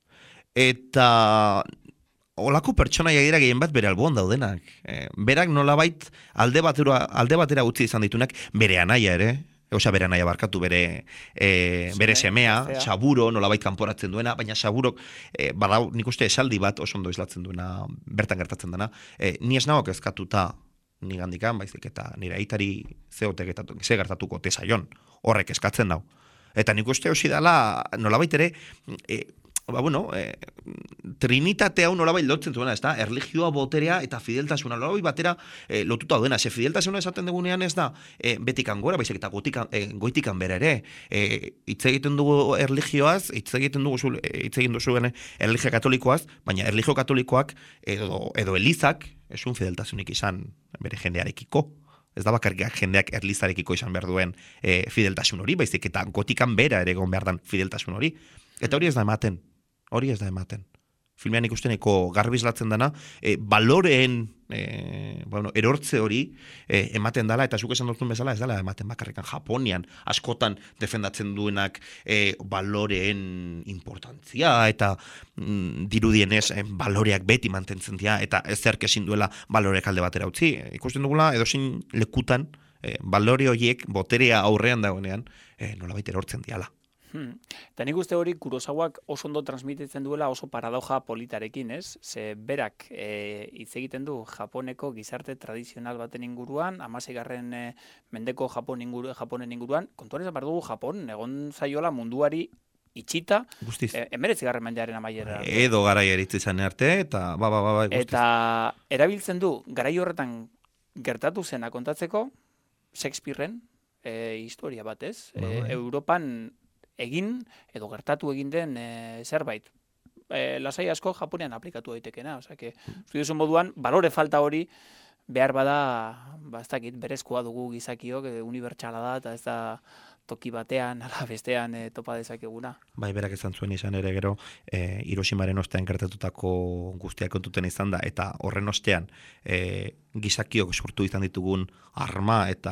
Eta olako pertsonaia dira gehien bat bere alboan daudenak. E, berak nolabait alde batera, alde batera utzi izan ditunak bere anaia ere, Osea, bere anaia barkatu, bere, e, bere semea, Saburo, nolabait kanporatzen duena, baina Saburok, e, badau, nik uste esaldi bat oso ondo islatzen duena, bertan gertatzen dena, e, ni ez nago kezkatuta ni gandikan, baizik eta nire aitari zeote ze gertatuko tesaion, horrek eskatzen nau. Eta nik uste hosi dela, nolabait ere, e, ba, bueno, e, trinitate hau nolabait lotzen zuena, ez da? Erlijioa, boterea eta fideltasuna nolabait batera e, lotuta duena. Ze fideltasuna esaten dugunean ez da e, betikan gora, baizik eta gotikan, e, goitikan bera ere. E, hitz egiten dugu erlijioaz, hitz egiten dugu zu, hitz egiten dugu zuen erlijio katolikoaz, baina erlijio katolikoak edo, edo elizak esun fideltasunik izan bere jendearekiko. Ez da bakarrik jendeak erlizarekiko izan behar duen e, fideltasun hori, baizik eta gotikan bera ere egon behar dan fideltasun hori. Eta hori ez da ematen. Hori ez da ematen. Filmean ikusteneko garbizlatzen dana, e, baloreen e, bueno, erortze hori e, ematen dala, eta zuk esan duzun bezala ez dala ematen bakarrikan Japonian askotan defendatzen duenak e, baloreen importantzia, eta mm, dirudienez e, baloreak beti mantentzen dira, eta ez zerk ezin duela baloreak alde batera utzi. E, ikusten dugula, edozein lekutan, e, balore horiek boterea aurrean dagoenean, e, nolabait erortzen diala.
Hmm. Eta nik uste hori Kurosawak oso ondo transmititzen duela oso paradoja politarekin, ez? Ze berak e, hitz egiten du Japoneko gizarte tradizional baten inguruan, hamaseigarren e, mendeko Japon inguru, Japonen inguruan, kontuan izan behar dugu Japon, egon zaiola munduari itxita, e, emeretzigarren mendearen amaiera.
Edo garai eritzi izan arte, eta ba, ba, ba, ba, guztiz.
Eta erabiltzen du, garai horretan gertatu zena kontatzeko, Shakespearen e, historia batez,
ba, ba,
e, Europan egin, edo gertatu egin den e, zerbait. E, lasai asko Japonian aplikatu daitekena, osea que zuen moduan balore falta hori behar bada, ba ez dakit, berezkoa dugu gizakiok, e, unibertsala da eta ez da toki batean, ala bestean e, topa dezakeguna.
Bai, berak esan zuen izan ere gero, e, Hiroshimaren ostean gertatutako guztiak kontuten izan da, eta horren ostean e, gizakiok sortu izan ditugun arma eta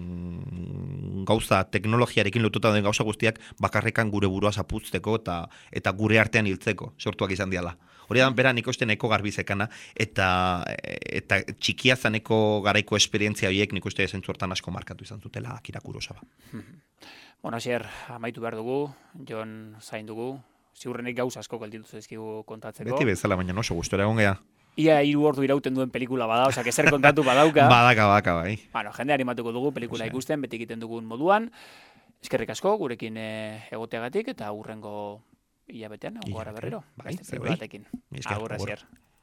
mm, gauza, teknologiarekin lotuta den gauza guztiak bakarrekan gure burua zapuzteko eta eta gure artean hiltzeko sortuak izan diala. Hori da, bera nik uste nahiko garbizekana, eta, eta txikia zaneko garaiko esperientzia horiek nik uste zentzu hortan asko markatu izan zutela Akira Kurosawa.
Bueno, asier, amaitu behar dugu, Jon zain dugu, ziurrenik gauza asko gelditu zaizkigu kontatzeko.
Beti bezala, baina oso gustora egon gea.
Ia hiru ordu irauten duen pelikula bada, osea, zer kontatu badauka.
badaka, badaka, bai.
Bueno, jende animatuko dugu pelikula ikusten, beti egiten dugun moduan. Eskerrik asko, gurekin egoteagatik, eta hurrengo hilabetean, egongo gara berriro.
Bai,
bai, batekin. Agur, asier.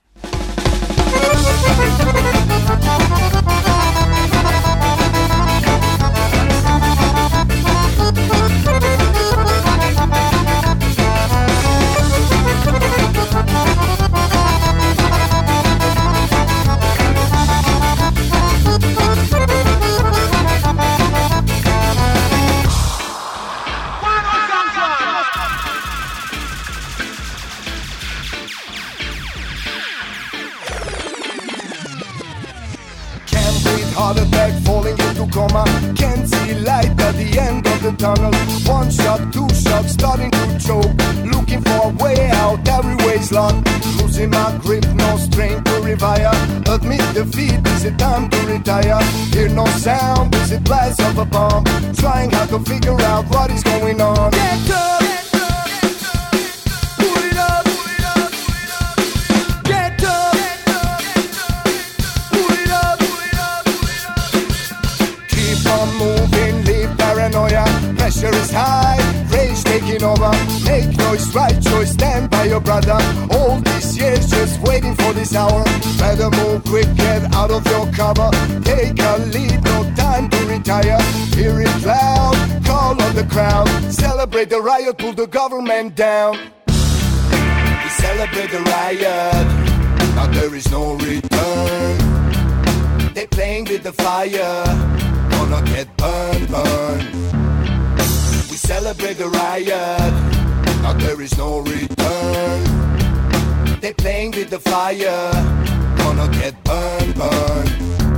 Heart attack, falling into coma. Can't see light at the end of the tunnel. One shot, two shots, starting to choke. Looking for a way out, every way's locked. Losing my grip, no strength to revire. Admit defeat, is it time to retire? Hear no sound, is it blast of a bomb? Trying hard to figure out what is going on. Get up! Pressure is high, rage taking over. Make noise, right choice, stand by your brother. All these years is just waiting for this hour. Better move quick, get out of your cover. Take a lead, no time to retire. Hear it loud, call on the crowd. Celebrate the riot, pull the government down. We celebrate the riot, now there is no return. They playing with the fire, gonna get burned, burned. We celebrate the riot, now there is no return. They playing with the fire, gonna get burned, burned.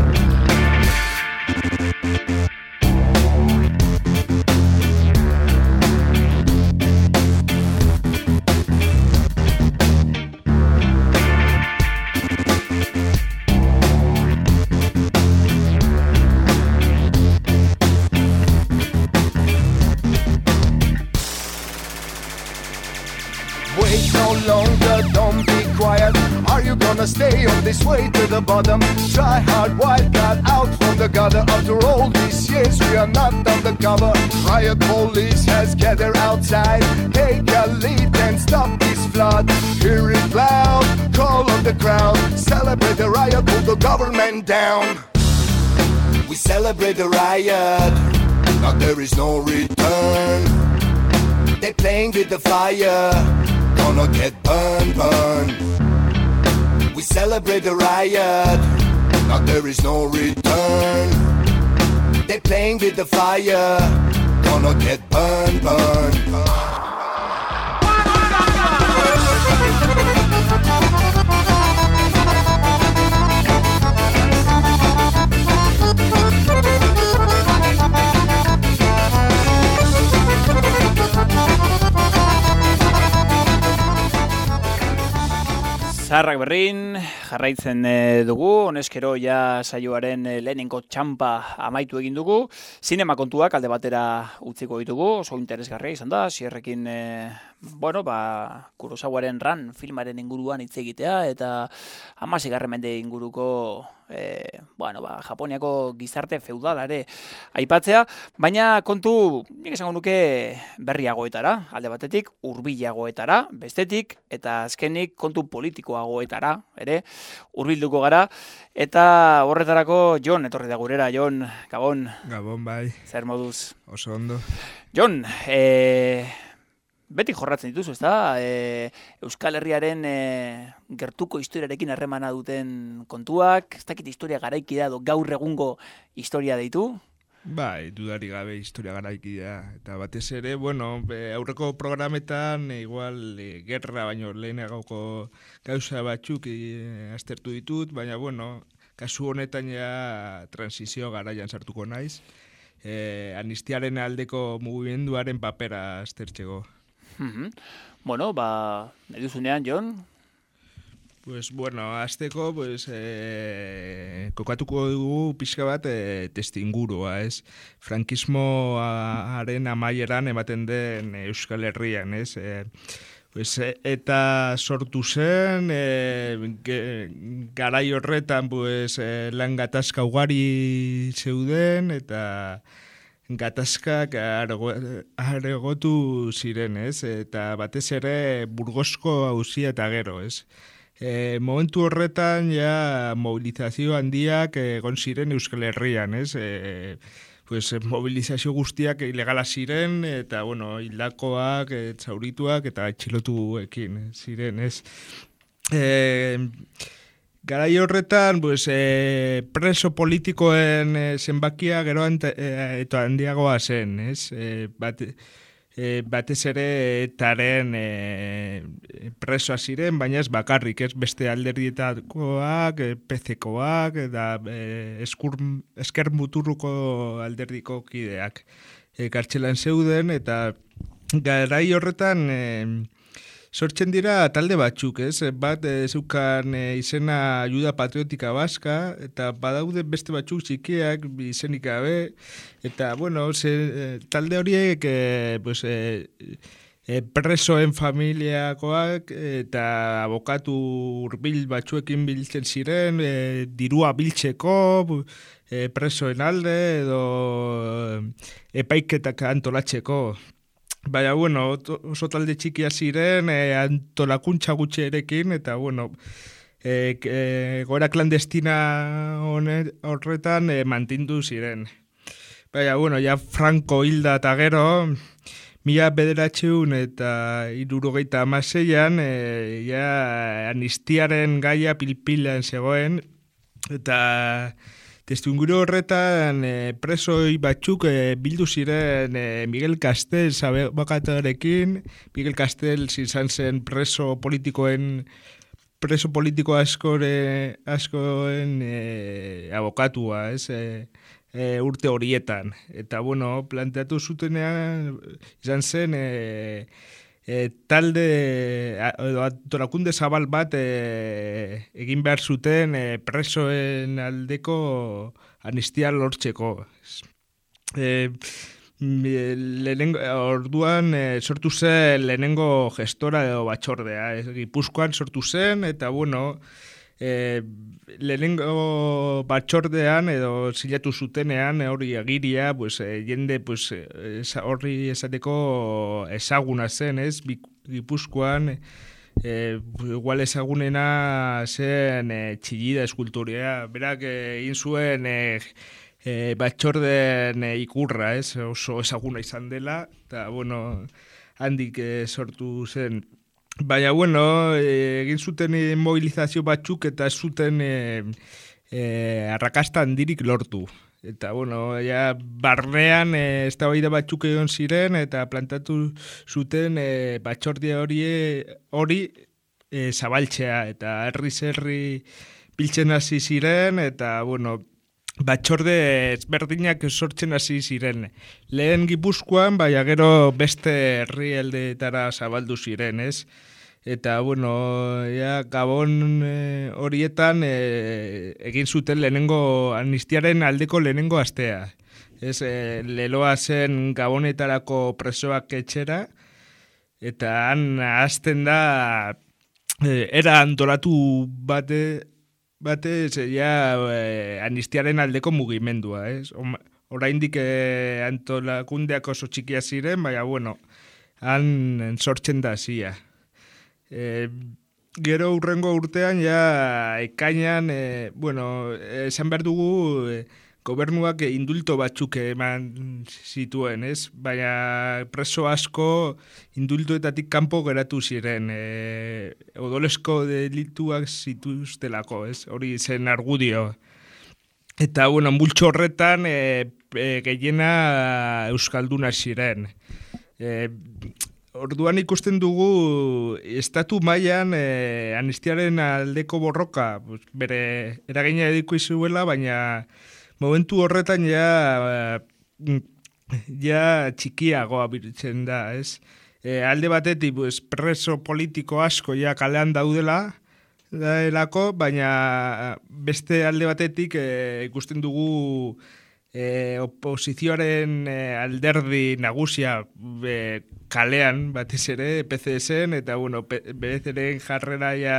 Longer, don't be quiet. Are you gonna stay on this way to the bottom? Try hard, wild, got out from the gutter. After all these years, we are not undercover. Riot police has gathered outside. Take a lead and stop this flood. Hear it loud, call on the crowd. Celebrate the riot, pull the government down. We celebrate the riot, now there is no return. They playing with the fire, gonna get burned, burned. We celebrate the riot, now there is no return. They playing with the fire, gonna get burned, burned.
Zaharrak berrin, jarraitzen dugu, honezkero ja saioaren lehenengo txampa amaitu egin dugu. Zinema kontuak alde batera utziko ditugu, oso interesgarria izan da, Sierrekin, e, bueno, ba, Kurosawaren Ran filmaren inguruan hitz egitea, eta hamaseigarren mende inguruko, e, bueno, ba, Japoniako gizarte feudalare aipatzea, baina kontu, nik esango nuke berriagoetara, alde batetik hurbilagoetara, bestetik, eta azkenik kontu politikoagoetara, ere, hurbilduko gara, eta horretarako Jon etorri da gurera. Jon, Gabon.
Gabon, bai.
Zer moduz?
Oso ondo.
Jon, e, beti jorratzen dituzu, ezta? E, Euskal Herriaren e, gertuko historiarekin harremana duten kontuak, ez dakit historia garaiki da, gaur egungo historia deitu?
Bai, dudari gabe historia garaiki da. Eta batez ere, bueno, aurreko programetan, e, igual, e, gerra baino lehenagoko gauza batzuk e, aztertu ditut, baina, bueno, kasu honetan ja transizio garaian sartuko naiz. E, amnistiaren aldeko mugimenduaren papera aztertzeko.
Mm-hmm. Bueno, ba, eduzunean, Jon?
Pues, bueno, azteko, pues, eh, kokatuko dugu pixka bat eh, testingurua, ez? Frankismoaren amaieran ematen den Euskal Herrian, ez? Eh, pues, eta sortu zen, eh, ge, garai horretan, pues, eh, lan gatazka ugari zeuden, eta gatazkak aregotu ziren, ez? Eta batez ere Burgosko auzia eta gero, ez? E, momentu horretan ja mobilizazio handiak egon ziren Euskal Herrian, ez? E, pues, mobilizazio guztiak ilegala ziren, eta, bueno, hildakoak, e, zaurituak eta atxilotuekin ziren, ez? E, garai horretan, pues, e, preso politikoen e, zenbakia gero eta handiagoa zen, ez? E, bat, E, batez ere etaren e, presoa ziren, baina ez bakarrik, ez beste alderdietakoak, e, P C-koak, eta e, eskur, esker muturruko alderdiko kideak e, kartxelan zeuden, eta garai horretan e, sortzen dira talde batzuk, ez? Bat e, zeukan e, izena Ayuda Patriotika Baska, eta badaude beste batzuk txikiak izenik gabe, eta, bueno, ze, e, talde horiek e, pues, e, e, presoen familiakoak eta abokatu hurbil batzuekin biltzen ziren, e, dirua biltzeko, e, presoen alde edo epaiketak antolatzeko. Baina, bueno, oso talde txikia ziren, e, antolakuntza gutxerekin, eta, bueno, e, e, gora klandestina horretan e, mantindu ziren. Baina, bueno, ja Franco hilda eta gero, mila bederatzeun eta hirurogeita hamaseian, e, ja anistiaren gaia pilpilan zegoen, eta testuinguru horretan e, presoi batzuk e, bildu ziren e, Miguel Castells abokatuarekin. Miguel Castells izan zen preso politikoen preso politiko askore, askoen e, abokatua, ez? E, e, urte horietan. Eta, bueno, planteatu zutenean izan zen e, E, talde, edo antolakunde zabal bat e, egin behar zuten e, presoen aldeko anistia lortzeko. E, lehenengo, orduan e, sortu zen lehenengo gestora edo batxordea. E, Gipuzkoan sortu zen, eta bueno, e, lehenengo batxordean edo zilatu zutenean hori agiria, pues, e, jende pues, esa, horri esateko ezaguna zen, ez? Gipuzkoan e, igual ezagunena zen e, txillida eskulturia. Berak egin zuen e, e, batxorden e, ikurra, ez? Oso ezaguna izan dela, eta bueno, handik e, sortu zen. Baina, bueno, egin zuten mobilizazio batzuk eta zuten e, e, arrakasta handirik lortu. Eta, bueno, ja, barnean e, eztabaida batzuk egon ziren eta plantatu zuten e, batxordia hori, hori e, zabaltzea. Eta herriz herri biltzen hasi ziren eta, bueno, batxorde ezberdinak sortzen hasi ziren. Lehen Gipuzkoan, baina gero beste herrialdeetara zabaldu ziren, ez? Eta, bueno, ja, Gabon e, horietan e, egin zuten lehenengo amnistiaren aldeko lehenengo astea. Ez, e, leloa zen Gabonetarako presoak etxera, eta han hasten da e, era antolatu bate batez, ja, eh, amnistiaren aldeko mugimendua, ez? Oraindik eh, antolakundeak oso txikia ziren, baina, bueno, han sortzen da hasia. Eh, gero urrengo urtean, ja, ekainan, eh, bueno, esan behar dugu, eh, gobernuak indulto batzuk eman zituen, ez? Baina preso asko indultoetatik kanpo geratu ziren. E, odolesko delituak zituztelako, ez? Hori zen argudio. Eta, bueno, multxo horretan e, e, gehiena euskalduna ziren. E, orduan ikusten dugu estatu mailan e, amnistiaren aldeko borroka, pues, bere eragina ediko izuela, baina momentu horretan ja, ja txikiagoa biritzen da, ez? E, alde batetik pues, preso politiko asko ja kalean daudela, daelako, baina beste alde batetik e, ikusten dugu e, oposizioaren e, alderdi nagusia e, kalean batez ere, P C S-en, eta bueno, P C S-en jarrera ja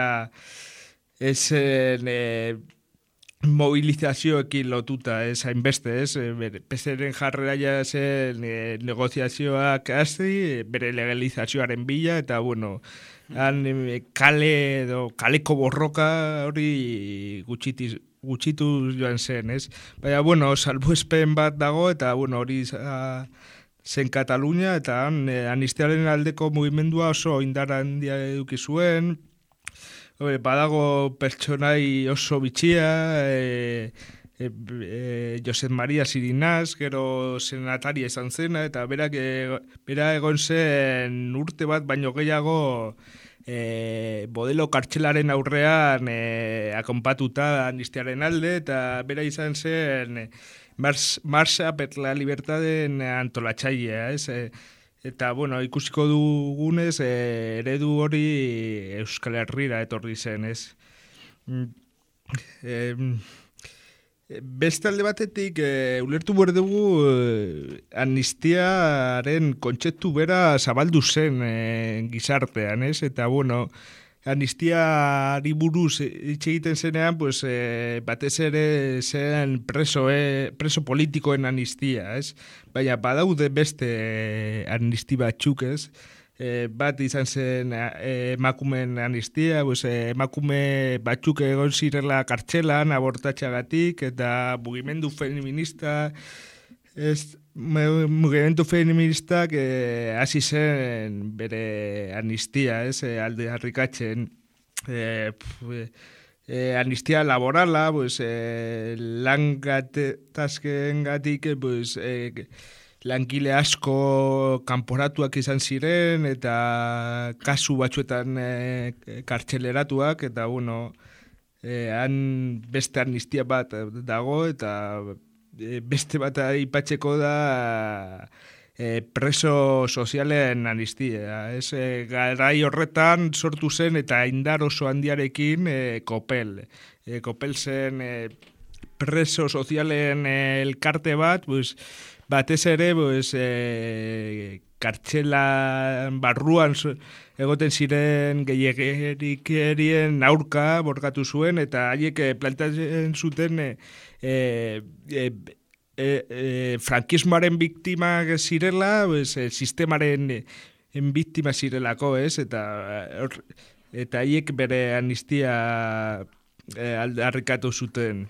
esen... E, mobilizazioekin lotuta, ez, hainbeste, ez, P C S-en jarrera ja zen e, negoziazioak hasi, bere legalizazioaren bila, eta, bueno, han e, kale edo kaleko borroka hori gutxitiz, gutxitu joan zen, ez. Baina, bueno, salbuespen bat dago, eta, bueno, hori a, zen Katalunia, eta han e, amnistiaren aldeko mugimendua oso indar handia eduki zuen. Obe, badago pertsonai oso bitxia, e, e, e, Josep Maria Sirinaz, gero senataria izan zena, eta berak, e, bera egon zen urte bat baino gehiago e, Bodelo kartxelaren aurrean e, akonpatuta amnistiaren alde, eta bera izan zen e, Marxa per la Libertaden antolatzailea, ez? E, Eta, bueno, ikusiko dugunez, e, eredu hori Euskal Herrira etorri zen, ez? E, beste alde batetik, e, ulertu behar dugu e, amnistiaren kontzeptu bera zabaldu zen e, gizartean, ez? Eta, bueno, amnistiari buruz hitz egiten zenean, pues, e, batez ere zen preso, e, preso politikoen amnistia, ez? Baina badaude beste e, amnisti batzuk, ez? E, bat izan zen e, emakumeen amnistia, pues, e, emakume batzuk egon zirela kartxelan abortatxagatik, eta mugimendu feminista, ez, mugimendu feministak eh, hasi zen bere amnistia, ez, eh, alde harrikatzen. Eh, eh, amnistia laborala, pues, eh, lan gatazken gatik, pues, eh, langile asko kanporatuak izan ziren, eta kasu batzuetan eh, kartxeleratuak, eta, bueno, eh, han beste amnistia bat dago, eta beste bat aipatzeko da e, preso sozialen amnistia. Ez, e, garai horretan sortu zen eta indar oso handiarekin e, Kopel. E, Kopel zen e, preso sozialen e, elkarte bat, pues, batez ere pues, e, kartxelan barruan egoten ziren gehiagerikerien aurka borgatu zuen, eta haiek plantatzen zuten e, e, e, e, e, frankismoaren biktimak zirela, pues, e, sistemaren e, biktima zirelako, ez? Eta or, eta haiek bere amnistia e, aldarrikatu zuten.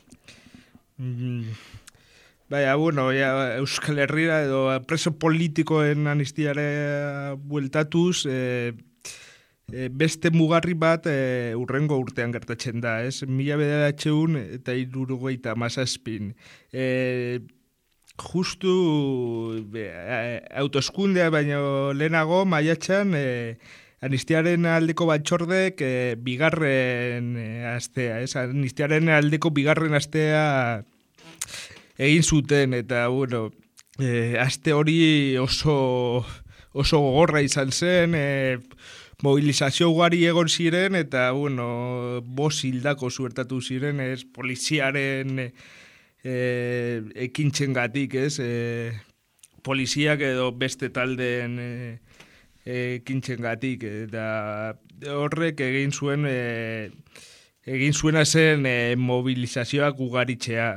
Mm. Baina, bueno, ya, Euskal Herrira edo preso politikoen amnistiare bueltatuz, e, e, beste mugarri bat e, urrengo urtean gertatzen da, ez? Mila bederatzeun eta hirurogeita hamazazpin. E, justu be, autoeskundea baino lehenago maiatxan e, amnistiaren aldeko batzordek e, bigarren e, astea, ez? Amnistiaren aldeko bigarren astea egin zuten, eta, bueno, e, aste hori oso, oso gogorra izan zen, e, mobilizazio ugari egon ziren, eta, bueno, bos hildako zuertatu ziren, ez, poliziaren e, ekintzen gatik, ez, e, poliziak edo beste taldeen e, ekintzen gatik, eta horrek egin zuen, e, egin zuena zen e, mobilizazioak ugaritzea.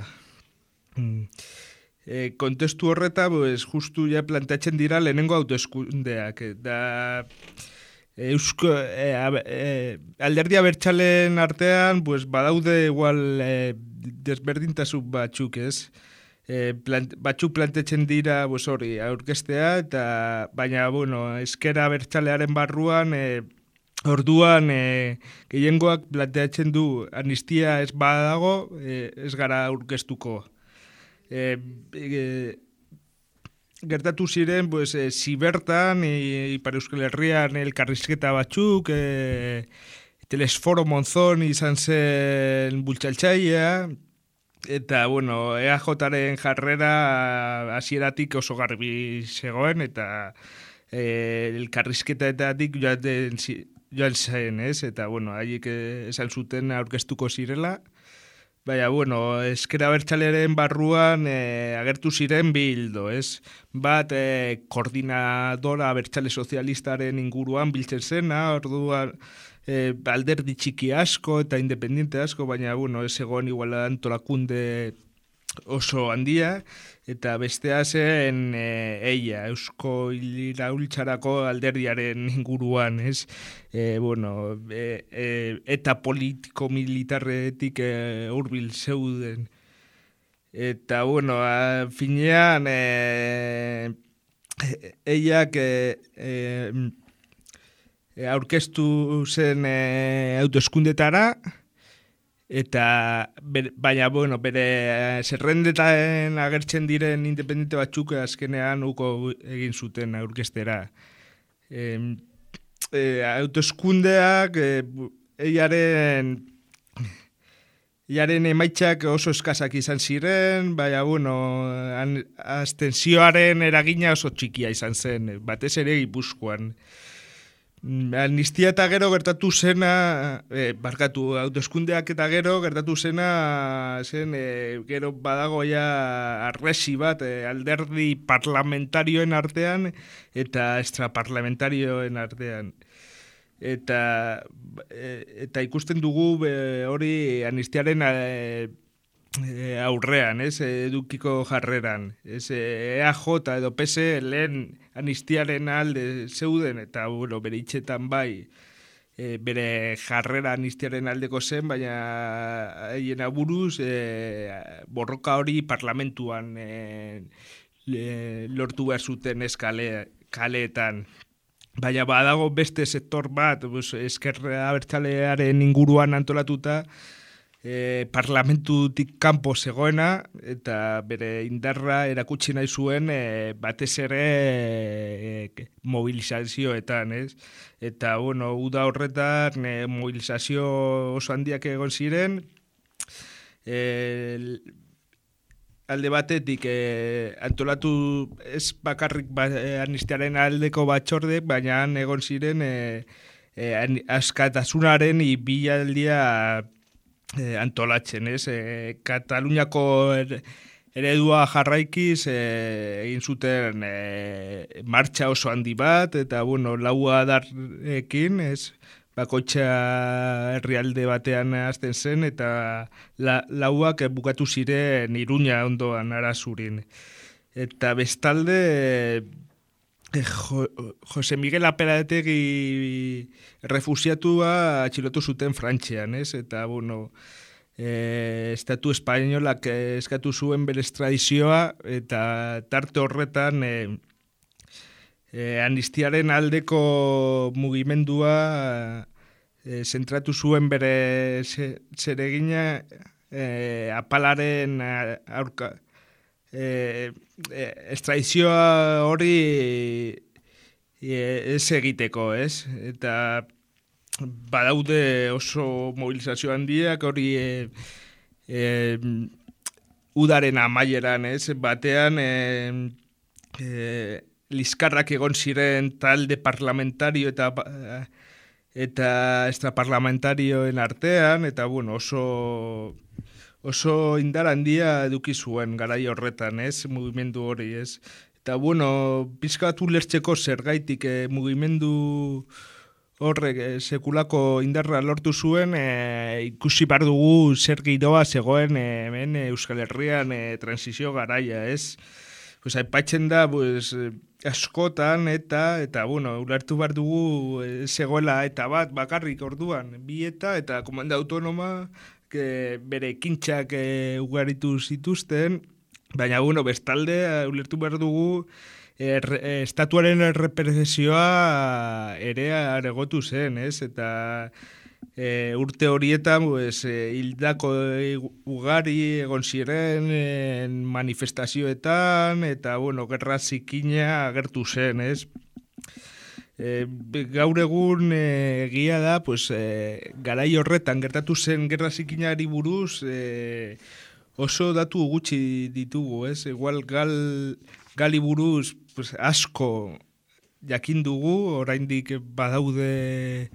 E, kontestu horreta, pues, justu ja planteatzen dira lehenengo autoeskundeak. Da, eusko, e, e, alderdi abertzalen artean, pues, badaude igual e, desberdintasun batzuk, ez? E, plant, batzuk planteatzen dira, pues, hori, aurkestea, eta, baina, bueno, ezkera abertzalearen barruan, e, orduan, e, gehiengoak planteatzen du amnistia ez badago, e, ez gara aurkeztuko. E, e, gertatu ziren, pues, e, Zibertan, e, Ipar Euskal Herrian elkarrizketa batzuk, e, Telesforo Monzon izan zen bultzaltzailea, eta, bueno, E A Jaren jarrera hasieratik oso garbi zegoen, eta e, elkarrizketaetatik joaten joan zen, ez? Eta, bueno, haiek esan zuten aurkeztuko zirela. Baina, bueno, ezkera abertzalearen barruan e, agertu ziren bi hildo, ez? Bat, e, koordinadora abertzale sozialistaren inguruan biltzen zena, orduan e, alderdi txiki asko eta independiente asko, baina, bueno, ez egon igual antolakunde oso handia, eta bestea zen e, eia, Eusko Iraultzarako alderdiaren inguruan, ez? E, bueno, e, e, eta politiko-militarretik e, hurbil zeuden. Eta, bueno, a, finean, e, eiak e, e, aurkeztu zen e, autoeskundetara, eta ber, baina, bueno, bere zerrendetan agertzen diren independente batzuk azkenean uko egin zuten aurkeztera. E, e, autoeskundeak e, eiaren eiaren emaitzak oso eskazak izan ziren, baina, bueno, abstentzioaren eragina oso txikia izan zen, batez ere Gipuzkoan. Amnistia eta gero gertatu zena, e, barkatu, autoeskundeak eta gero gertatu zena, zen, e, gero badago ja arresi bat, e, alderdi parlamentarioen artean eta extraparlamentarioen artean. eta eta ikusten dugu hori amnistiaren aurrean, ez, edukiko jarreran. Ez, E A J edo P S E lehen amnistiaren alde zeuden, eta bueno, bere hitzetan bai, e, bere jarrera amnistiaren aldeko zen, baina haien aburuz e, borroka hori parlamentuan e, le, lortu behar zuten eskale, kaleetan. Baina badago beste sektor bat, pues, ezker abertzalearen inguruan antolatuta, e, parlamentutik kanpo zegoena, eta bere indarra erakutsi nahi zuen e, batez ere e, mobilizazioetan, ez? Eta, bueno, uda horretan e, mobilizazio oso handiak egon ziren, e, alde batetik e, antolatu ez bakarrik ba, e, amnistiaren aldeko batzordek, baina egon ziren e, e, askatasunaren ibilaldia e, antolatzen, ez? E, Kataluniako eredua jarraikiz e, egin zuten e, martxa oso handi bat, eta bueno, lau adarrekin, ez? Bakoitza herrialde batean hasten zen, eta la, lauak bukatu ziren Iruña ondoan Arazurin. Eta bestalde, eh, jo, Jose Miguel Aperategi refusiatua atxilotu zuten Frantzian, ez? Eta, bueno, eh, estatu espainolak eskatu zuen bere estradizioa, eta tarte horretan eh, E, amnistiaren aldeko mugimendua e, zentratu zuen bere zeregina e, apalaren aurka. E, e, estradizioa hori e, ez egiteko, ez? Eta badaude oso mobilizazio handiak hori e, e, udaren amaieran, ez? Batean e, e, liskarrak egon ziren talde parlamentario eta eta extraparlamentarioen artean, eta bueno, oso oso indar handia eduki zuen garai horretan, ez, mugimendu hori, ez. Eta bueno, pizkatu lertzeko zergaitik eh, mugimendu horrek eh, sekulako indarra lortu zuen, eh, ikusi bar dugu zer giroa zegoen eh, hemen eh, Euskal Herrian eh, transizio garaia, ez. Pues aipatzen da, pues, askotan eta, eta bueno, ulertu behar dugu e, zegoela eta bat bakarrik orduan, bi eta, eta komanda autonoma que bere ekintxak e, ugaritu zituzten, baina, bueno, bestalde, ulertu behar dugu er, e, estatuaren errepresioa ere aregotu zen, ez? Eta e, urte horietan, pues, e, hildako ugari egon ziren e, manifestazioetan, eta, bueno, gerra zikina agertu zen, ez? E, gaur egun e, egia da, pues, e, garai horretan gertatu zen gerra zikinari buruz e, oso datu gutxi ditugu, ez? Igual gal, gali buruz pues, asko jakin dugu, oraindik badaude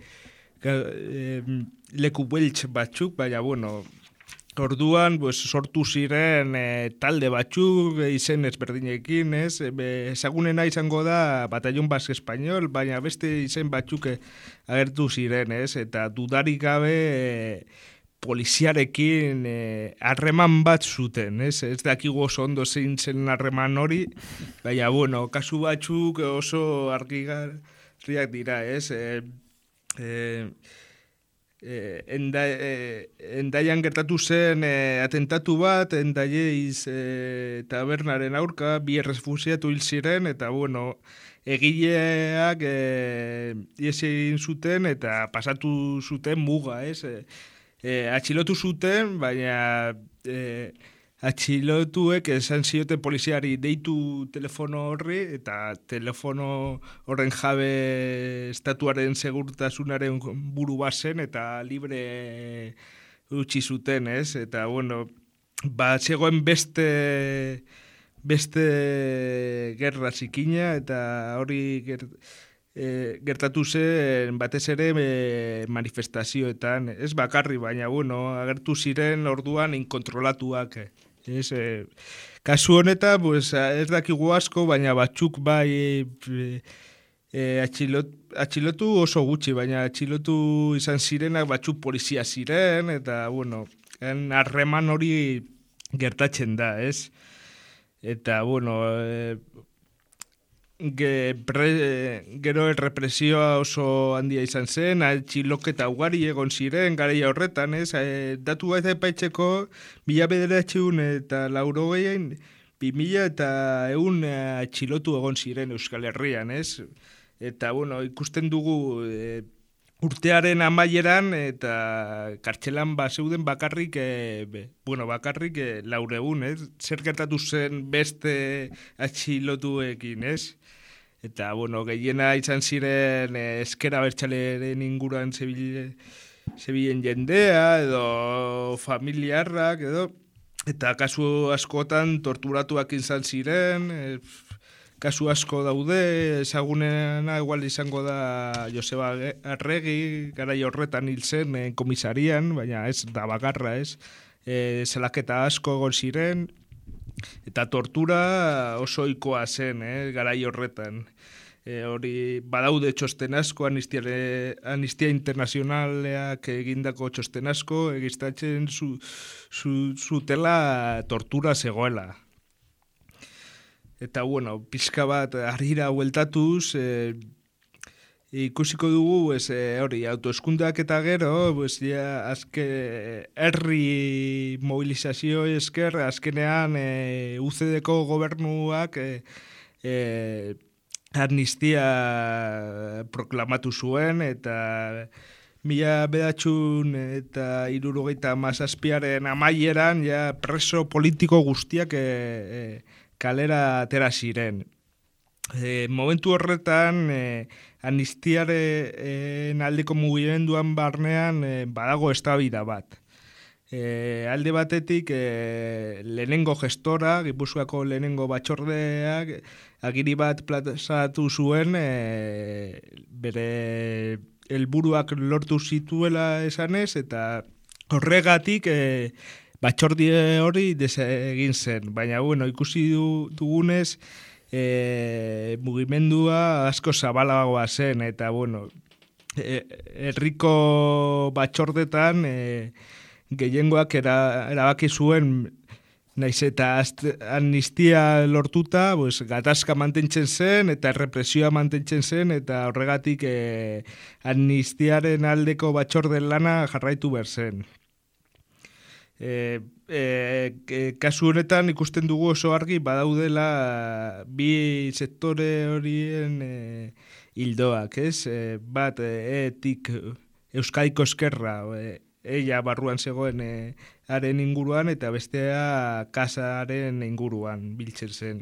leku beltz batzuk, baina, bueno, orduan pues, sortu ziren e, talde batzuk, e, izen ezberdinekin, ez? E, ezagunena izango da Batallón Basque Español, baina beste izen batzuk e, agertu ziren, ez? Eta dudarik gabe e, poliziarekin harreman e, bat zuten, ez? Ez dakigu oso ondo zein zen harreman hori, baina, bueno, kasu batzuk oso argigarriak dira, ez? E, Eh, eh, enda, eh, endaian gertatu zen eh, atentatu bat, endaieiz eh, tabernaren aurka, bi errefusiatu hil ziren, eta bueno, egileak eh, ies egin zuten eta pasatu zuten muga, ez? Eh, eh, atxilotu zuten, baina eh, atxilotuek esan zioten poliziari deitu telefono horri, eta telefono horren jabe estatuaren segurtasunaren buru bazen, eta libre utzi zuten, ez? Eta, bueno, ba, zegoen beste beste gerra zikina, eta hori ger, e, gertatu zen batez ere e, manifestazioetan, ez bakarri, baina, bueno, agertu ziren orduan inkontrolatuak, ez, e, kasu honetan, pues, ez dakigu asko, baina batzuk bai e, E, atxilot, atxilotu oso gutxi, baina atxilotu izan zirenak batzuk polizia ziren, eta, bueno, harreman hori gertatzen da, ez? Eta, bueno, e, ge, pre, gero errepresioa oso handia izan zen, atxiloketa ugari egon ziren, garaia horretan, ez? E, datu bat epaitzeko, mila bederatziun eta lauro gehien, bi mila eta egun atxilotu egon ziren Euskal Herrian, ez? Eta, bueno, ikusten dugu e, urtearen amaieran eta kartxelan ba zeuden bakarrik, e, be, bueno, bakarrik e, lauregun, ez? Zer gertatu zen beste atxilotuekin, ez? Eta, bueno, gehiena izan ziren e, ezker abertzaleren inguruan zebilen, zebilen jendea, edo familiarrak, edo, eta kasu askotan torturatuak izan ziren, e, kasu asko daude, ezagunena igual izango da Joseba Arregi, garai horretan hil zen eh, komisarian, baina ez da bakarra, ez. E, zelaketa asko egon ziren, eta tortura oso ohikoa zen, eh, garai horretan. E, hori badaude txosten asko, Amnistia, Amnistia Internazionaleak egindako txosten asko, egistatzen zu, zu, zutela tortura zegoela. Eta, bueno, pixka bat harira hueltatuz, e, ikusiko dugu, pues, e, hori, autoeskundak eta gero, pues, ja, azke, herri mobilizazio esker, azkenean e, U C D-ko gobernuak e, e, amnistia proklamatu zuen, eta mila bedatxun eta hirurogeita hamazazpiaren amaieran, ja, preso politiko guztiak e, e, kalera atera ziren. E, momentu horretan, e, amnistiaren aldeko mugimenduan barnean e, badago eztabaida bat. E, alde batetik, e, lehenengo gestora, Gipuzkoako lehenengo batzordeak, agiri bat plazatu zuen, e, bere helburuak lortu zituela esanez, eta horregatik, e, batzordie hori desegin zen, baina, bueno, ikusi du, dugunez, e, mugimendua asko zabalagoa zen, eta, bueno, e, herriko batzordetan e, gehiengoak era, erabaki zuen, naiz eta amnistia lortuta, pues, gatazka mantentzen zen, eta represioa mantentzen zen, eta horregatik e, amnistiaren aldeko batzorden lana jarraitu behar zen. E, e, kasu honetan ikusten dugu oso argi badaudela bi sektore horien e, hildoak, ez? E, bat e, etik Euskadiko Eskerra, e, ella barruan zegoen e, haren inguruan, eta bestea kasaren inguruan biltzen zen.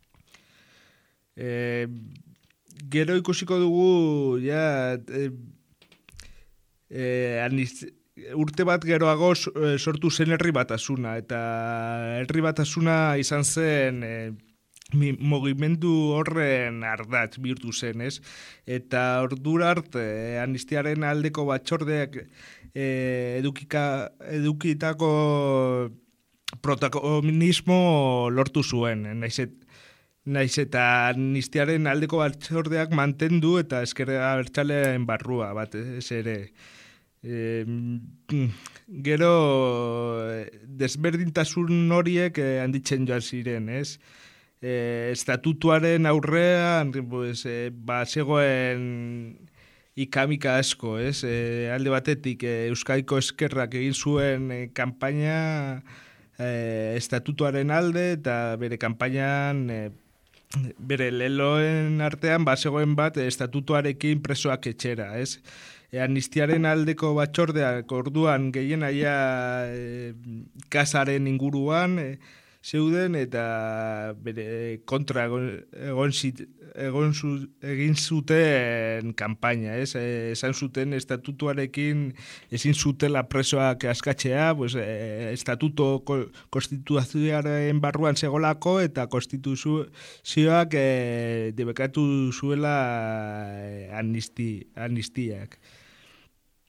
E, gero ikusiko dugu, ja, e, e, amnistia, urte bat geroago sortu zen herri batasuna, eta herri batasuna izan zen e, mugimendu horren ardatz bihurtu zen, ez? Eta ordura arte e, amnistiaren aldeko batzordeak e, edukika, edukitako protagonismo lortu zuen, naiz et, naiz eta amnistiaren aldeko batzordeak mantendu eta ezker abertzalearen barrua bat ez ere. E, gero desberdintasun horiek e, handitzen joan ziren, ez? E, estatutuaren aurrean pues, e, ba, zegoen ikamika asko, ez? E, alde batetik e, Euskadiko Eskerrak egin zuen e, kanpaina e, estatutuaren alde, eta bere kanpainan e, bere leloen artean ba, zegoen bat e, estatutuarekin presoak etxera, ez? E, amnistiaren aldeko batzordeak orduan gehien aia e, kasaren inguruan e, zeuden, eta bere kontra egon, egon, zit, egon zu, egin zuten kanpaina, ez? E, esan zuten estatutuarekin ezin zutela presoak askatzea, pues, e, estatuto ko, konstituzioaren barruan segolako, eta konstituzioak e, debekatu zuela e, amnisti, amnistiak.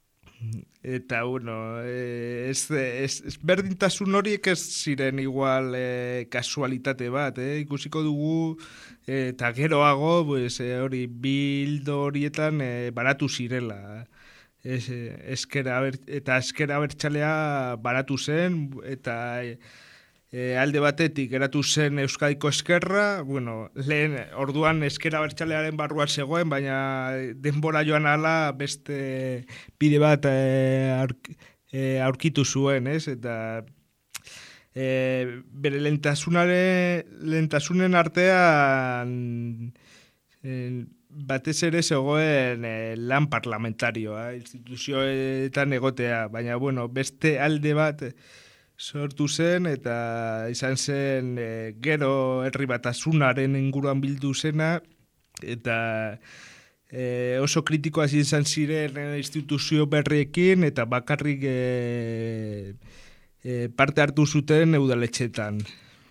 Eta, bueno, ez, ez, ez berdintasun horiek ez ziren igual e, kasualitate bat, eh? Ikusiko dugu, e, eta geroago, pues, e, hori bildo horietan e, baratu zirela. Ez, eskera, eta eskera abertzalea baratu zen, eta e, E, alde batetik eratu zen Euskadiko Eskerra, bueno, lehen orduan Eskera Abertzalearen barruan zegoen, baina denbora joan ala beste bide bat e, aurk, e, aurkitu zuen, ez? Eta e, bere lehentasunen artean e, batez ere zegoen e, lan parlamentarioa, instituzioetan egotea, baina bueno, beste alde bat sortu zen eta izan zen e, gero herri batasunaren inguruan bildu zena eta e, oso kritikoa izan ziren e, instituzio berriekin eta bakarrik e, e, parte hartu zuten udaletxetan.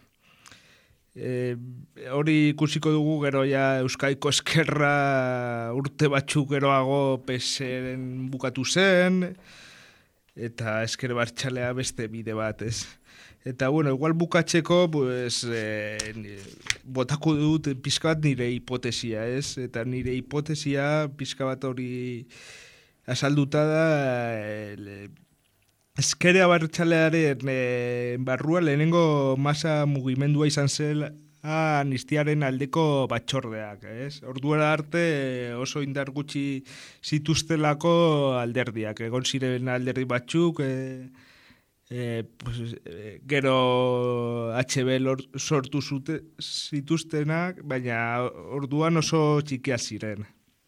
E, hori ikusiko dugu gero ja Euskadiko Eskerra urte batzuk geroago P S en bukatu zen, eta Ezker Abertzalea beste bide bat, ez? Eta, bueno, igual bukatzeko, pues, eh, botako dut pizka bat nire hipotesia, ez? Eta nire hipotesia pizka bat hori azalduta da, eh, Ezker Abertzalearen eh, barrua lehenengo masa mugimendua izan zela amnistiaren aldeko batzordeak, ez? Orduara arte oso indar gutxi zituztelako alderdiak. Egon ziren alderdi batzuk, e, e, pues, e, gero H B sortu zute, zituztenak, baina orduan oso txikia ziren.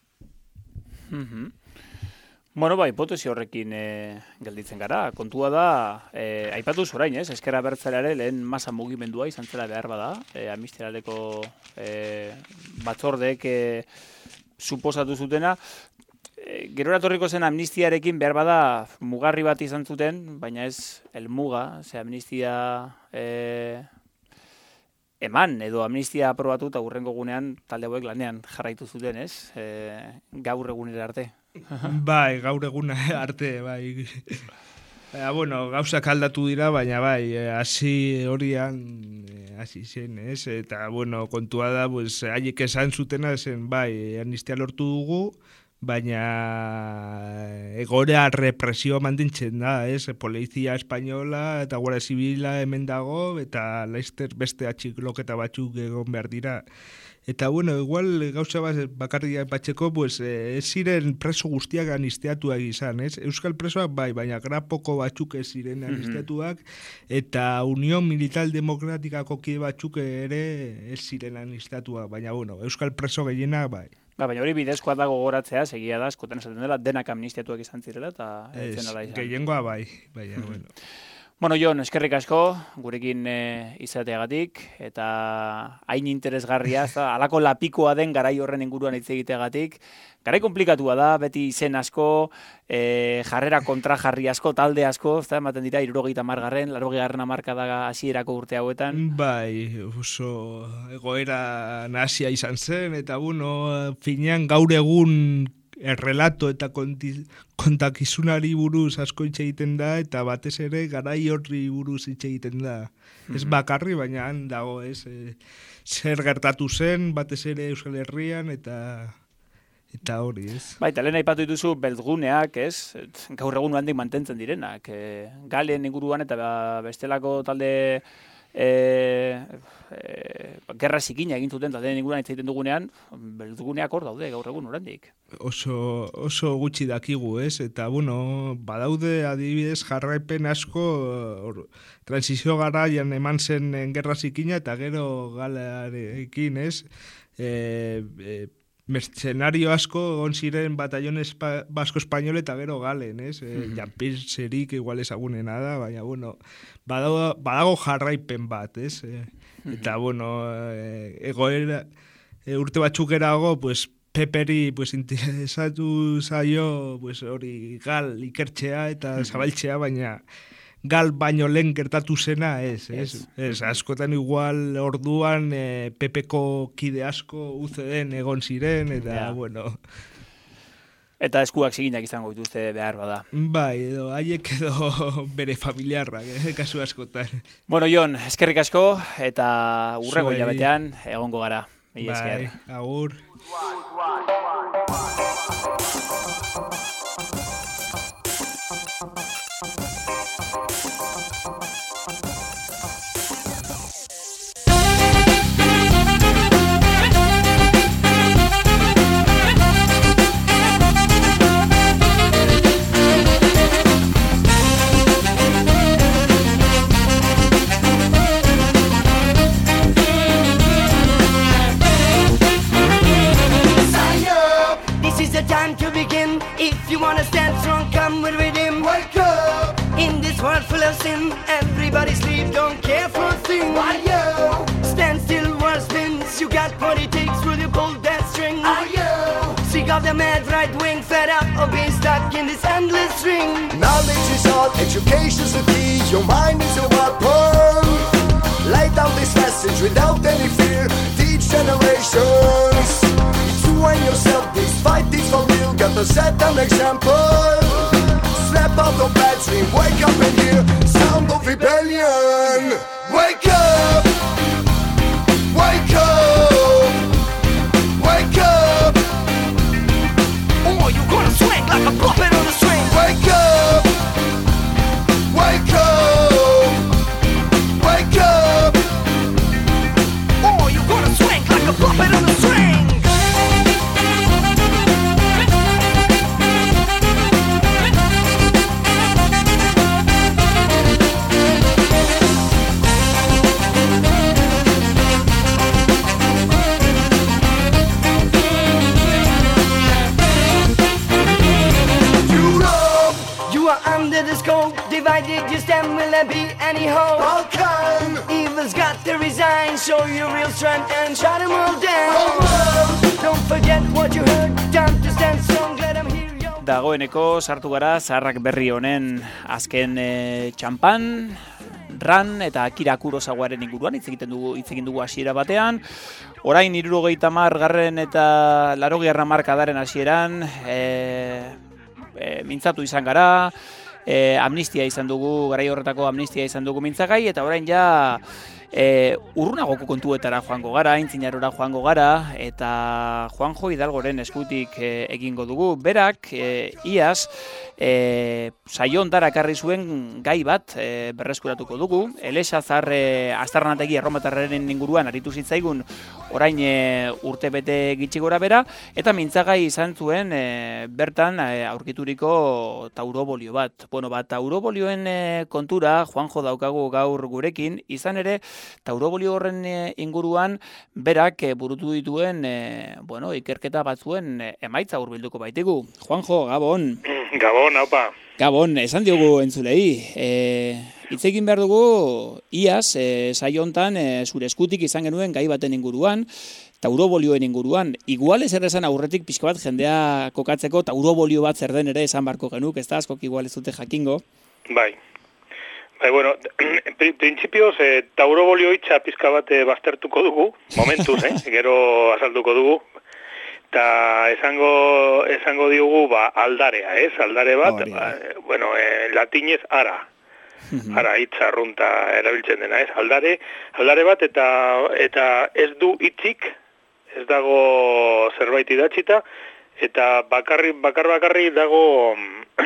Mm-hmm. Bueno, ba, hipotesi horrekin e, gelditzen gara. Kontua da, e, aipatu zorain, ez? Ezker Abertzaleare lehen masa mugimendua izan zela behar bada, e, amnistialdeko e, batzordeek e, suposatu zutena. E, gero eratorriko zen amnistiarekin behar bada mugarri bat izan zuten, baina ez helmuga, ze amnistia e, eman edo amnistia aprobatu eta hurrengo gunean talde hauek lanean jarraitu zuten, ez? E, gaur egunera arte.
Bai, gaur eguna arte, bai. Baina, bueno, gauzak aldatu dira, baina bai, hasi horian hasi zen, ez? Eta, bueno, kontua da, pues, haiek esan zutena zen, bai, amnistia lortu dugu, baina egoera represioa mantentzen da, ez? Polizia espainola eta Guardia Zibila hemen dago, eta laizter beste atxikloketa batzuk egon behar dira. Eta, bueno, igual gauza bat bakarrik batzeko, pues, ez ziren preso guztiak amnistiatuak izan, ez? Euskal presoak bai, baina grapoko batzuk ez ziren amnistiatuak, eta Unión Militar Demokratikako kide batzuk ere ez ziren amnistiatuak, baina, bueno, Euskal preso gehienak bai.
Ba, baina hori bidezkoa da gogoratzea, segia da, askotan esaten dela, denak amnistiatuak izan zirela, eta ez zen ala izan.
Gehiengoa bai, baina, bueno.
Bueno, Jon, eskerrik asko, gurekin e, izateagatik, eta hain interesgarria, alako lapikoa den garai horren inguruan hitz egiteagatik. Garai komplikatua da, beti izen asko, e, jarrera kontra jarri asko, talde asko, ez da, ematen dira, hirurogeita hamargarren, laurogeita hamarkada hasierako urte hauetan.
Bai, oso egoera nahasia izan zen, eta bueno, finean gaur egun errelato eta konti, kontakizunari buruz asko hitz egiten da, eta batez ere garai horri buruz hitz egiten da. Mm-hmm. Ez bakarri, baina han dago, ez, e, zer gertatu zen, batez ere Euskal Herrian, eta eta hori, ez.
Bai, eta lehen aipatu dituzu beltguneak, ez, gaur egun handik mantentzen direnak. E, Galen inguruan eta bestelako talde E, e, gerra zikina egin zuten talde inguruan hitz egiten dugunean, beltguneak hor daude gaur egun oraindik.
Oso, oso gutxi dakigu, ez? Eta, bueno, badaude adibidez jarraipen asko or, transizio garaian eman zen gerra zikina eta gero galarekin, ez? E, e, mercenario asko egon ziren batallon basko-espainol eta gero galen, ez? Mm-hmm. E, Jampirzerik igual ezagunena da, baina, bueno, badago, badago jarraipen bat, ez? E, eta, bueno, e, egoera, e, urte batzuk erago, pues, Peperi, pues, interesatu zaio, pues, hori gal ikertzea eta zabaltzea, baina gal baino lehen gertatu zena, ez, ez, ez, askotan igual orduan e, Pepeko kide asko U C D-en egon ziren, eta, yeah. bueno.
Eta eskuak ziginak izango dituzte behar bada.
Bai, edo haiek edo bere familiarrak, eh, kasu askotan.
Bueno, Jon, eskerrik asko, eta urrego
Zuei.
hilabetean egongo gara. Mila
Bai,
esker.
agur.
This is the time to begin. If you wanna stand strong, come with rhythm. Wake up! In this world full of sin, everybody sleep, don't care for a thing. Why yo? Stand still, world spins. You got what it takes, will you pull that string? Why yo? Sick of the mad right wing, fed up of being stuck in this endless string.
Knowledge is all, education's the key. Your mind is a weapon. Lay down this message without any fear. Teach generations. It's you and yourself, this fight is for real. Gotta set an example. Snap out of bad dream, wake up and hear sound of rebellion. Wake up! Wake up! Wake up!
Oh, you gonna swing like a puppet on a string.
Wake up! Wake up! Wake up!
Oh, you gonna swing like a puppet on a string.
Europe!
You are under the scope, divided you stand, will there be any hope?
Balkan!
Evil's got to resign, show your real strength and shut them all down.
Over!
Don't forget what you heard, time to stand strong, let them hear your...
Dagoeneko sartu gara zaharrak berri honen azken e, txampan, Ran eta Akira Kurosawaaren inguruan hitz egiten dugu hitz egin dugu hasiera batean. Orain hirurogeita hamar garren eta laurogeita hamarkadaren hasieran e, e, mintzatu izan gara, e, amnistia izan dugu, garai horretako amnistia izan dugu mintzagai, eta orain ja e, urrunagoko kontuetara joango gara, aintzinarora joango gara, eta Juanjo Hidalgoren eskutik e, egingo dugu. Berak, e, iaz, e, saio ondara ekarri zuen gai bat e, berreskuratuko dugu. Elexazar e, Aztarnategi erromatarraren inguruan aritu zitzaigun orain e, urte bete gitxi gora bera, eta mintzagai izan zuen e, bertan e, aurkituriko taurobolio bat. Bueno, bat taurobolioen e, kontura Juanjo daukagu gaur gurekin, izan ere taurobolio horren e, inguruan berak e, burutu dituen e, bueno, ikerketa batzuen e, emaitza hurbilduko baitigu. Juanjo, Gabon.
Gabon, haupa.
Gabon, esan diogu entzulei. E, hitz egin behar dugu, iaz, e, saio hontan e, zure eskutik izan genuen gai baten inguruan, taurobolioen inguruan. Igual ezer esan aurretik pixka bat jendea kokatzeko taurobolio bat zer den ere esan barko genuk, ez da askok igual ez dute jakingo.
Bai. Bai, bueno, printzipioz, eh, taurobolio hitza pizka bat eh, baztertuko dugu, momentuz, eh, gero azalduko dugu. Eta esango, esango diogu ba, aldarea, ez? Aldare bat,
Hori,
ba, eh, bueno, eh, latinez ara. Ara hitza arrunta erabiltzen dena, ez? Aldare, aldare bat eta eta ez du hitzik, ez dago zerbait idatzita, eta bakarri, bakar bakarri dago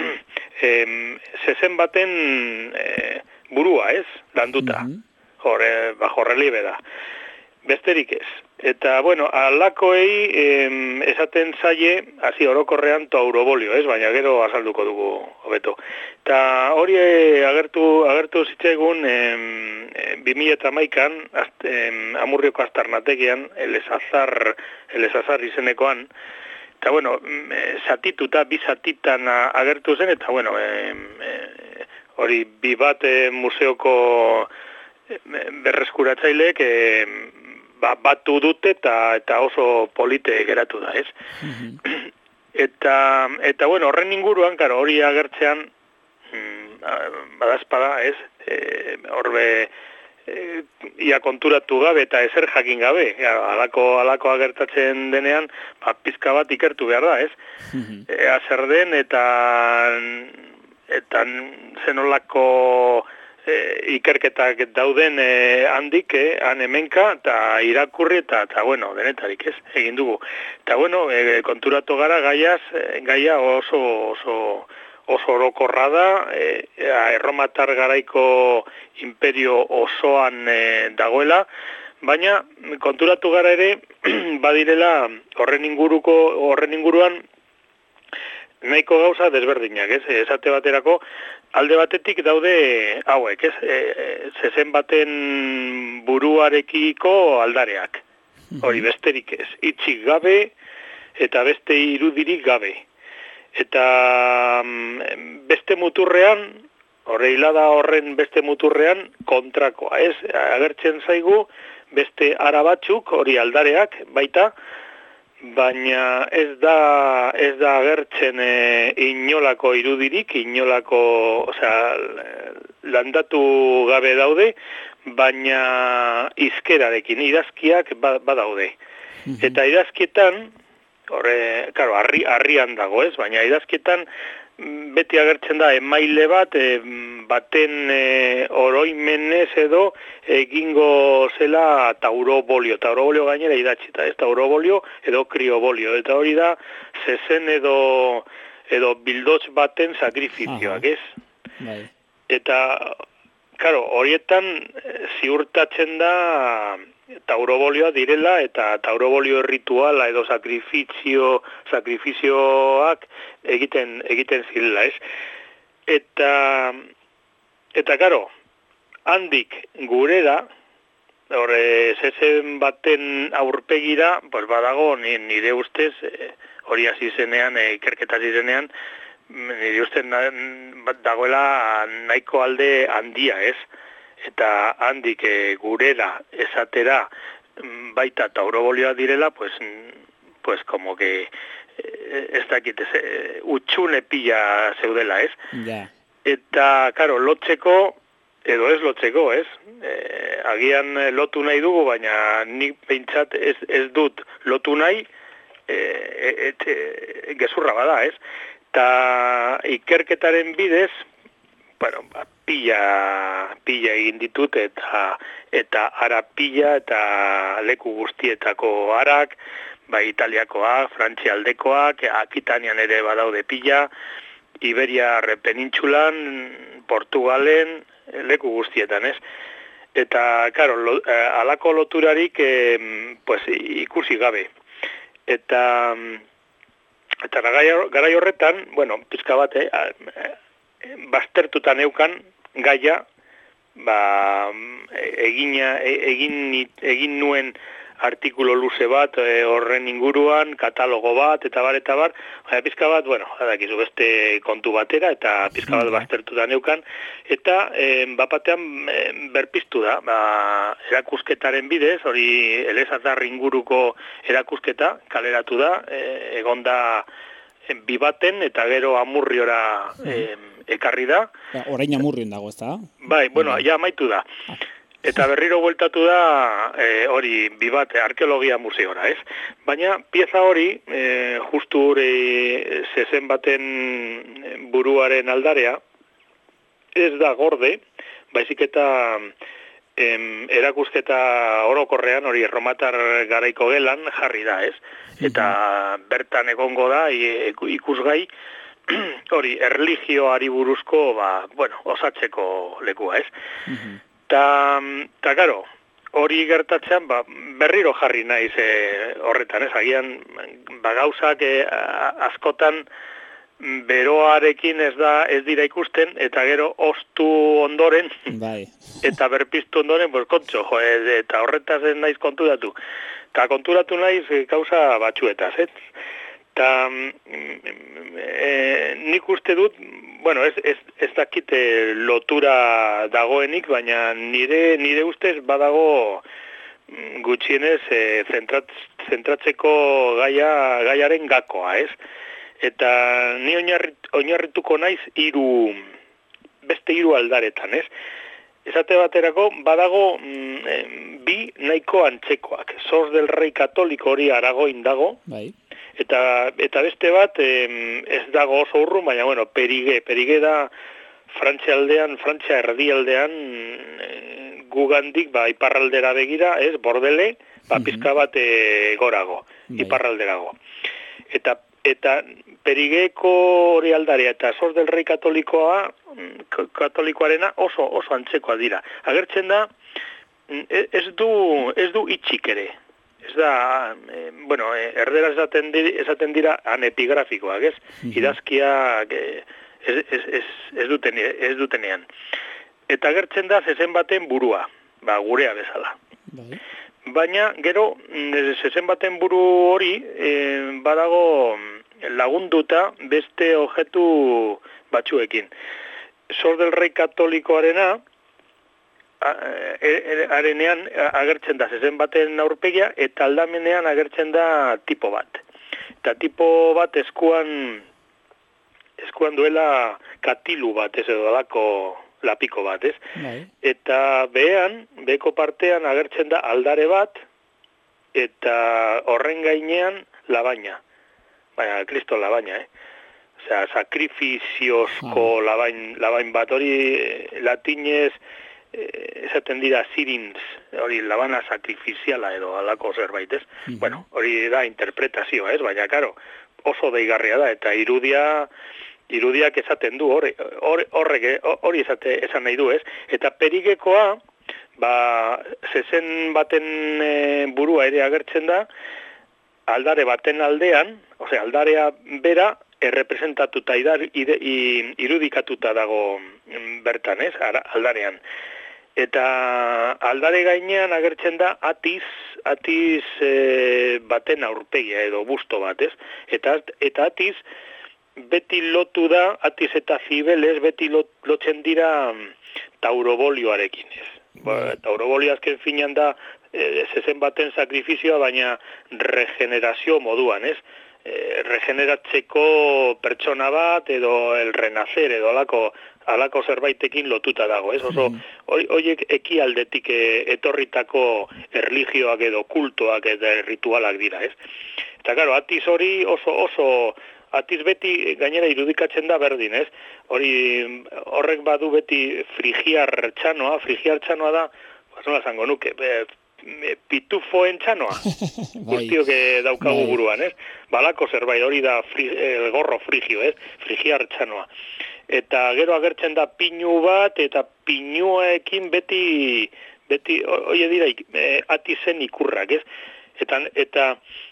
em, zezen baten e, burua, ez? Landuta. Hor, e, bajo relieve da. Besterik ez. Eta, bueno, alakoei em, esaten zaie, hasi orokorrean taurobolio, ez? Baina gero azalduko dugu hobeto. Eta hori agertu, agertu zitzaigun em, em, bi mila hamaikan em, Amurrioko Aztarnategian, Elezazar, Elezazar izenekoan, eta, bueno, zatituta, bi zatitan agertu zen, eta, bueno, em, em, hori bi bat em, museoko em, berreskuratzaileek em, Ba, batu dute eta eta oso polite geratu da, ez? Mm-hmm. Eta, eta bueno, horren inguruan, karo, hori agertzean, mm, badazpada, ez? E, horbe, e, ia konturatu gabe eta ezer jakin gabe. Ja, alako, alakoa gertatzen denean, ba, pizka bat ikertu behar da, ez? Ea zer den eta, eta zenolako e, ikerketak dauden e, handik, eh, han hemenka, eta irakurri eta, eta bueno, denetarik ez, egin dugu. Eta bueno, e, konturatu gara gaiaz, e, gaia oso, oso, oso orokorra da, e, erromatar garaiko imperio osoan e, dagoela, baina konturatu gara ere, badirela horren inguruko, horren inguruan, nahiko gauza desberdinak, ez? Esate baterako, alde batetik daude hauek, ez? E, zezen baten buruarekiko aldareak. Hori besterik ez. Itxik gabe eta beste irudirik gabe. Eta beste muturrean, horre hilada horren beste muturrean kontrakoa, ez? Agertzen zaigu beste ara batzuk, hori aldareak baita, baina ez da ez da agertzen e, inolako irudirik, inolako, osea, landatu gabe daude, baina izkerarekin idazkiak badaude. Mm-hmm. Eta idazkietan, horre, claro, harri, harrian dago, ez, baina idazkietan beti agertzen da emaile bat, e, baten e, oroimenez edo egingo zela taurobolio. Taurobolio gainera idatzita, ez, taurobolio edo kriobolio. Eta hori da zezen edo, edo bildotz baten sakrifizioak, ez? Bai. Eta, claro, horietan ziurtatzen da taurobolioa direla eta taurobolio rituala edo sakrifizio, sakrifizioak egiten egiten zirela, ez? Eta eta claro, handik gurera, horre zezen baten aurpegira, pues badago nire ustez, hori hasi zenean, ikerketa zirenean, nire ustez dagoela nahiko alde handia, ez? Eta handik e, gurera esatera baita taurobolioa direla, pues, pues como que ez dakit, ez, utxune pila zeudela, ez? Yeah. Eta, karo, lotzeko, edo ez lotzeko, ez? E, agian lotu nahi dugu, baina nik behintzat ez, ez dut lotu nahi, e, et, e, gezurra bada, ez? Eta ikerketaren bidez, bueno, ba, pila, pila egin ditut eta eta ara pila eta leku guztietako arak, ba Italiakoak, Frantzialdekoak, Akitanian ere badaude pila, Iberiar penintsulan, Portugalen, leku guztietan, ez? Eta, claro, lo, eh, alako loturarik eh, pues, ikusi gabe. Eta eta garai horretan, bueno, pizka bat, eh, baztertuta neukan gaia, ba, egina, egin, egin nuen artikulu luze bat e, horren inguruan, katalogo bat, eta bar, eta bar, baina pizka bat, bueno, adakizu beste kontu batera, eta pizka bat baztertuta neukan, eta e, bapatean e, berpiztu da, ba, erakusketaren bidez, hori elezatar inguruko erakusketa, kaleratu da, e, egonda bibaten, eta gero Amurriora e, ekarri da.
Orain Amurrion dago, ez da?
Bai, bueno, ja amaitu da. Eta berriro bueltatu da e, hori bibate arkeologia museora, ez? Baina pieza hori, e, justu hori zezen baten buruaren aldarea, ez da gorde, baizik eta em, erakusketa orokorrean hori erromatar garaiko gelan jarri da, ez? Eta bertan egongo da ikusgai hori erlijioari buruzko, ba, bueno, osatzeko lekua, ez? Ta, ta karo, hori gertatzean, ba, berriro jarri naiz e, horretan, ez? Agian, ba, gauzak e, askotan beroarekin ez da ez dira ikusten, eta gero ostu ondoren, bai. Eta berpiztu ondoren, pues, kontxo, jo, e, eta horretaz ez naiz konturatu. Eta konturatu naiz e, gauza batzuetaz, ez? Eta e, nik uste dut, bueno, ez, ez, ez dakite lotura dagoenik, baina nire, nire ustez badago gutxienez e, zentrat, zentratzeko gaia, gaiaren gakoa, ez? Eta ni oinarrit, oinarrituko naiz hiru beste hiru aldaretan, ez? esate baterako, badago mm, bi nahiko antzekoak. Sos del Rei Katoliko hori Aragoin dago,
bai.
eta eta beste bat em, ez dago oso urrun, baina bueno, Perige, Perige da Frantzia aldean, Frantzia erdialdean e, gugandik ba iparraldera begira, ez, Bordele, ba pizka bat e, gorago,
Bai.
iparralderago. Eta eta Perigeko hori aldarea eta Sos del Rei Katolikoa, katolikoarena oso oso antzekoa dira. Agertzen da ez du ez du itxik ere. Ez da, eh, bueno, eh, erdera esaten dira, esaten dira anepigrafikoak, ez? Idazkiak eh, ez, ez, ez, ez, duten, ez dutenean. Eta agertzen da zezen baten burua, ba, gurea bezala.
Bai.
Baina, gero, zezen baten buru hori, eh, badago lagunduta beste objektu batzuekin. Sos del Rei Katolikoarena, arenean agertzen da zezen baten aurpegia, eta aldamenean agertzen da tipo bat. Eta tipo bat eskuan, eskuan duela katilu bat, ez edo alako lapiko bat, ez?
Bai.
Eta behean, beheko partean agertzen da aldare bat, eta horren gainean labaina. Baina, Kristo labaina, eh? Osea, sakrifiziozko ah. labain, labain bat, hori latinez, eh, esaten dira sirins, hori labana sakrifiziala edo alako zerbait, ez? Mm-hmm. Bueno, hori da interpretazioa, ez? Baina, karo, oso deigarria da, eta irudia, irudiak esaten du, hori, horrek, hori esate, esan nahi du, ez? Eta Perigekoa, ba, zezen baten e, burua ere agertzen da, aldare baten aldean, osea, aldarea bera, errepresentatuta idar, ide, irudikatuta dago bertan, ez, aldarean. Eta aldare gainean agertzen da atiz, atiz e, baten aurpegia edo busto bat, ez? Eta, eta atiz beti lotu da, atiz eta Cibeles beti lot, lotzen dira taurobolioarekin, ez? Ba, taurobolio azken finean da e, zezen baten sakrifizioa, baina regenerazio moduan, ez? E, regeneratzeko pertsona bat edo el renacer edo alako, alako zerbaitekin lotuta dago, ez? Oso, horiek ekialdetik e, etorritako erlijioak edo kultoak edo ritualak dira, ez? Eta, karo, atiz hori oso, oso, atiz beti gainera irudikatzen da berdin, ez? Hori, horrek badu beti frigiar txanoa, frigiar txanoa da, ba, nola zango nuke, be, pitufoen txanoa, guztiok daukagu buruan, ez? Balako zerbait, hori da fri, el gorro frigio, ez? Frigiar txanoa. Eta gero agertzen da pinu bat, eta pinuekin beti, beti, hori dira, e, atizen ikurrak, ez? Eta, eta,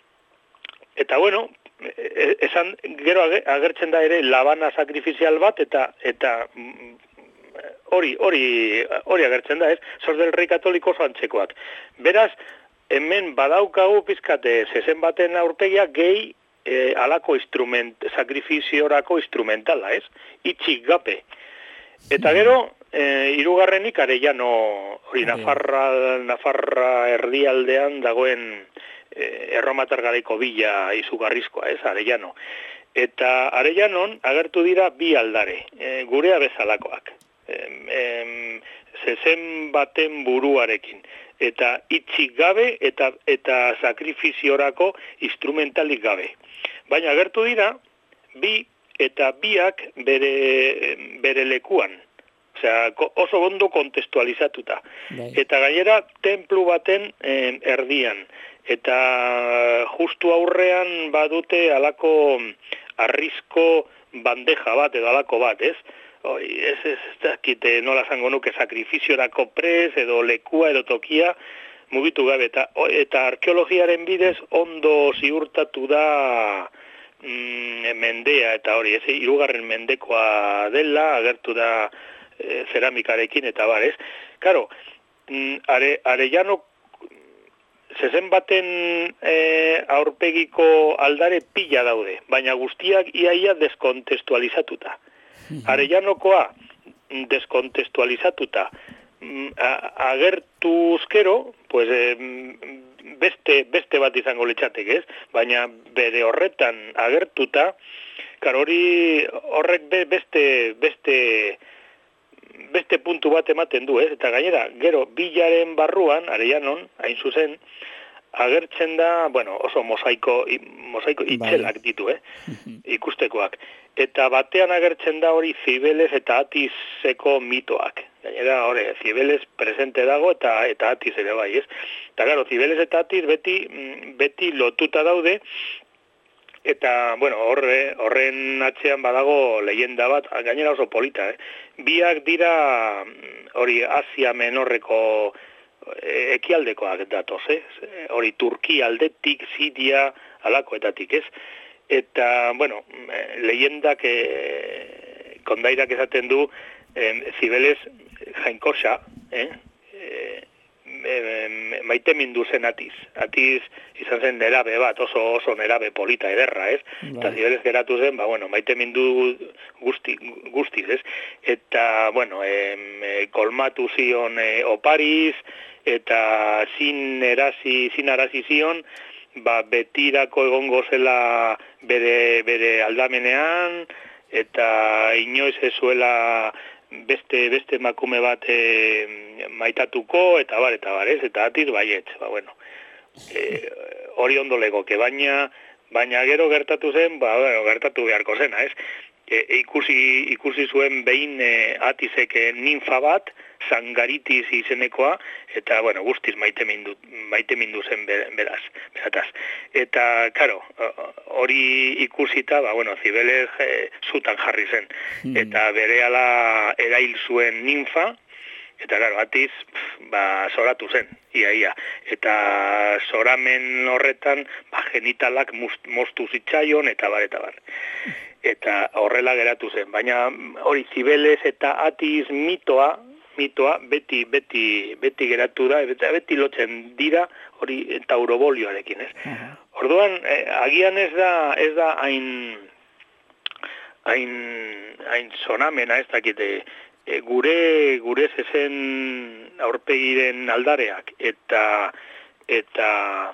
eta bueno, esan gero agertzen da ere labana sakrifizial bat, eta, eta, hori, hori, hori agertzen da, ez? Sos del Rei Katoliko oso antzekoak. Beraz, hemen badaukagu pizkate zezen baten aurpegia gehi e, alako instrument, sakrifiziorako instrumentala, ez? Itxik gape. Eta gero, e, hirugarrenik Arellano, hori Nafarra, Nafarra erdialdean dagoen e, erromatar garaiko bila izugarrizkoa, ez? Arellano. Eta Arellanon agertu dira bi aldare, e, gurea bezalakoak. Em, em, zezen baten buruarekin eta itxik gabe eta eta sakrifiziorako instrumentalik gabe. Baina agertu dira bi eta biak bere, bere lekuan. Osea, oso ondo kontestualizatuta. Bai. Eta gainera tenplu baten em, erdian. Eta justu aurrean badute alako arrizko bandeja bat edo alako bat, ez? Oi, ez ez dakite nola zango nuke sakrifiziorako prez edo lekua edo tokia mugitu gabe eta, eta arkeologiaren bidez ondo ziurtatu da mm, mendea eta hori, ez, hirugarren mendekoa dela, agertu da e, zeramikarekin eta bar, ez? Karo, mm, are, Arellano zezen baten e, aurpegiko aldare pila daude, baina guztiak iaia deskontestualizatuta. Arellanokoa deskontestualizatuta agertuzkero, pues, beste, beste bat izango litzateke, ez? Baina bere horretan agertuta, karo hori horrek beste, beste beste puntu bat ematen du, ez? Eta gainera, gero, bilaren barruan, Arellanon, hain zuzen, agertzen da, bueno, oso mosaiko, mosaiko itzelak ditu, eh? Ikustekoak. Eta batean agertzen da hori Cibeles eta Atiseko mitoak. Gainera, hori, Cibeles presente dago eta eta Atis ere bai, ez? Eta, claro, Cibeles eta Atis beti, beti lotuta daude, eta, bueno, horre, horren atzean badago leyenda bat, gainera oso polita, eh? Biak dira hori Asia Menorreko ekialdekoak datoz, eh? Hori Turkia aldetik, Siria, alakoetatik, ez? Eta, bueno, leyendak eh, kondairak esaten du eh, Cibeles jainkosa, eh? eh maite mindu zen Atiz. Atiz izan zen nerabe bat, oso oso nerabe polita ederra, ez? Bai. Eta Cibeles geratu zen, ba, bueno, maite mindu guzti, guztiz, ez? Eta, bueno, eh, kolmatu zion eh, opariz, eta zin erasi, zin arasi zion, ba, betirako egongo zela bere, bere aldamenean, eta inoiz ez zuela beste beste emakume bat e, maitatuko, eta bar, eta bar, ez? Eta Atis baietz, ba, bueno, e, hori ondo legoke, baina, baina gero gertatu zen, ba, bueno, gertatu beharko zena, ez? E, ikusi, ikusi zuen behin e, Atisek ninfa bat, Sangaritis izenekoa, eta, bueno, guztiz maite mindu, maite mindu zen beraz, berataz. Eta, karo, hori ikusita, ba, bueno, Cibeles e, zutan jarri zen. Mm. Eta berehala erail zuen ninfa, eta, karo, Atis, ba, zoratu zen, ia, ia. Eta zoramen horretan, ba, genitalak moztu zitzaion, eta bar, eta bar. Eta horrela geratu zen. Baina hori Cibeles eta Atis mitoa, mitoa beti beti beti geratu da, eta beti lotzen dira hori taurobolioarekin, ez? Uh-huh. Orduan, eh, agian ez da ez da hain hain hain sonamena, ez dakite, eh, gure gure zezen aurpegiren aldareak eta eta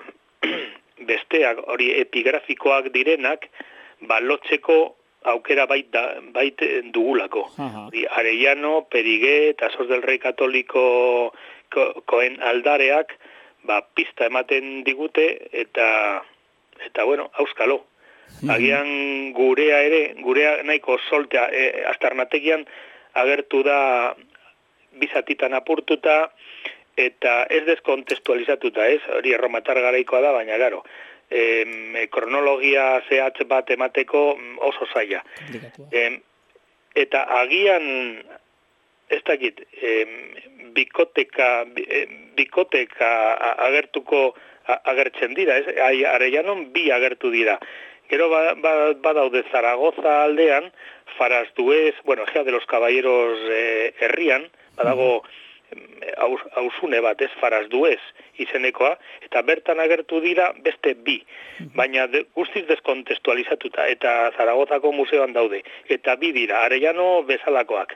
besteak hori epigrafikoak direnak balotzeko aukera bait, da, bait dugulako. Uh-huh. Arellano, Periguet, eta Sos del Rey Katoliko ko, koen aldareak, ba, pista ematen digute, eta, eta bueno, auskalo. Uh-huh. Agian gurea ere, gurea nahiko soltea, e, astarnategian agertu da bizatitan apurtuta, eta ez deskontestualizatuta, ez? Hori erromatar garaikoa da, baina garo. E, kronologia zehatz bat emateko oso zaila. E, eta agian, ez dakit, e, bikoteka, bikoteka agertuko agertzen dira, ez? Arellanon bi agertu dira. Gero badaude ba, Zaragoza aldean, Farazduez, bueno, Ejea de los Caballeros eh, herrian, badago hausune bat, ez, Farazduez izenekoa, eta bertan agertu dira beste bi, baina de, guztiz deskontestualizatuta, eta Zaragozako museoan daude, eta bi dira, Arellano bezalakoak.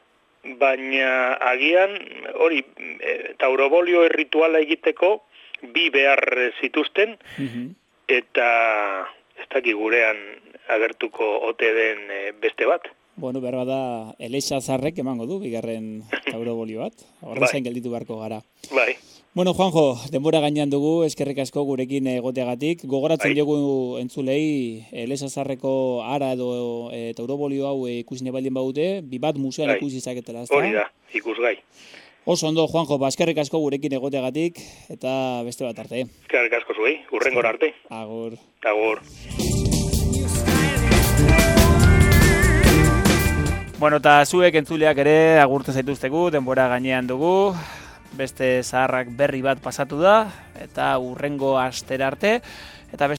Baina agian, hori, e, taurobolio errituala egiteko, bi behar zituzten, eta ez dakik gurean agertuko ote den e, beste bat.
Bueno, behar bada, Elisa Zarrek emango du, bigarren taurobolio bat. Horra zain gelditu beharko gara.
Bai.
Bueno, Juanjo, denbora gainean dugu, eskerrik asko gurekin egoteagatik. Gogoratzen bai. Jogu entzulei, Elisa Zarreko ara edo e, taurobolio hau e, ikusine baldin baute, bi bat museoan bai. Ikusi zaketela.
Hori da, ikusgai.
Oso ondo, Juanjo, ba, eskerrik asko gurekin egoteagatik, eta beste bat arte.
Eskerrik asko zuei, urrengor arte.
Agur.
Agur.
Bueno, eta zuek entzuleak ere agurtu zaituztegu, denbora gainean dugu, beste zaharrak berri bat pasatu da, eta urrengo astera arte, eta beste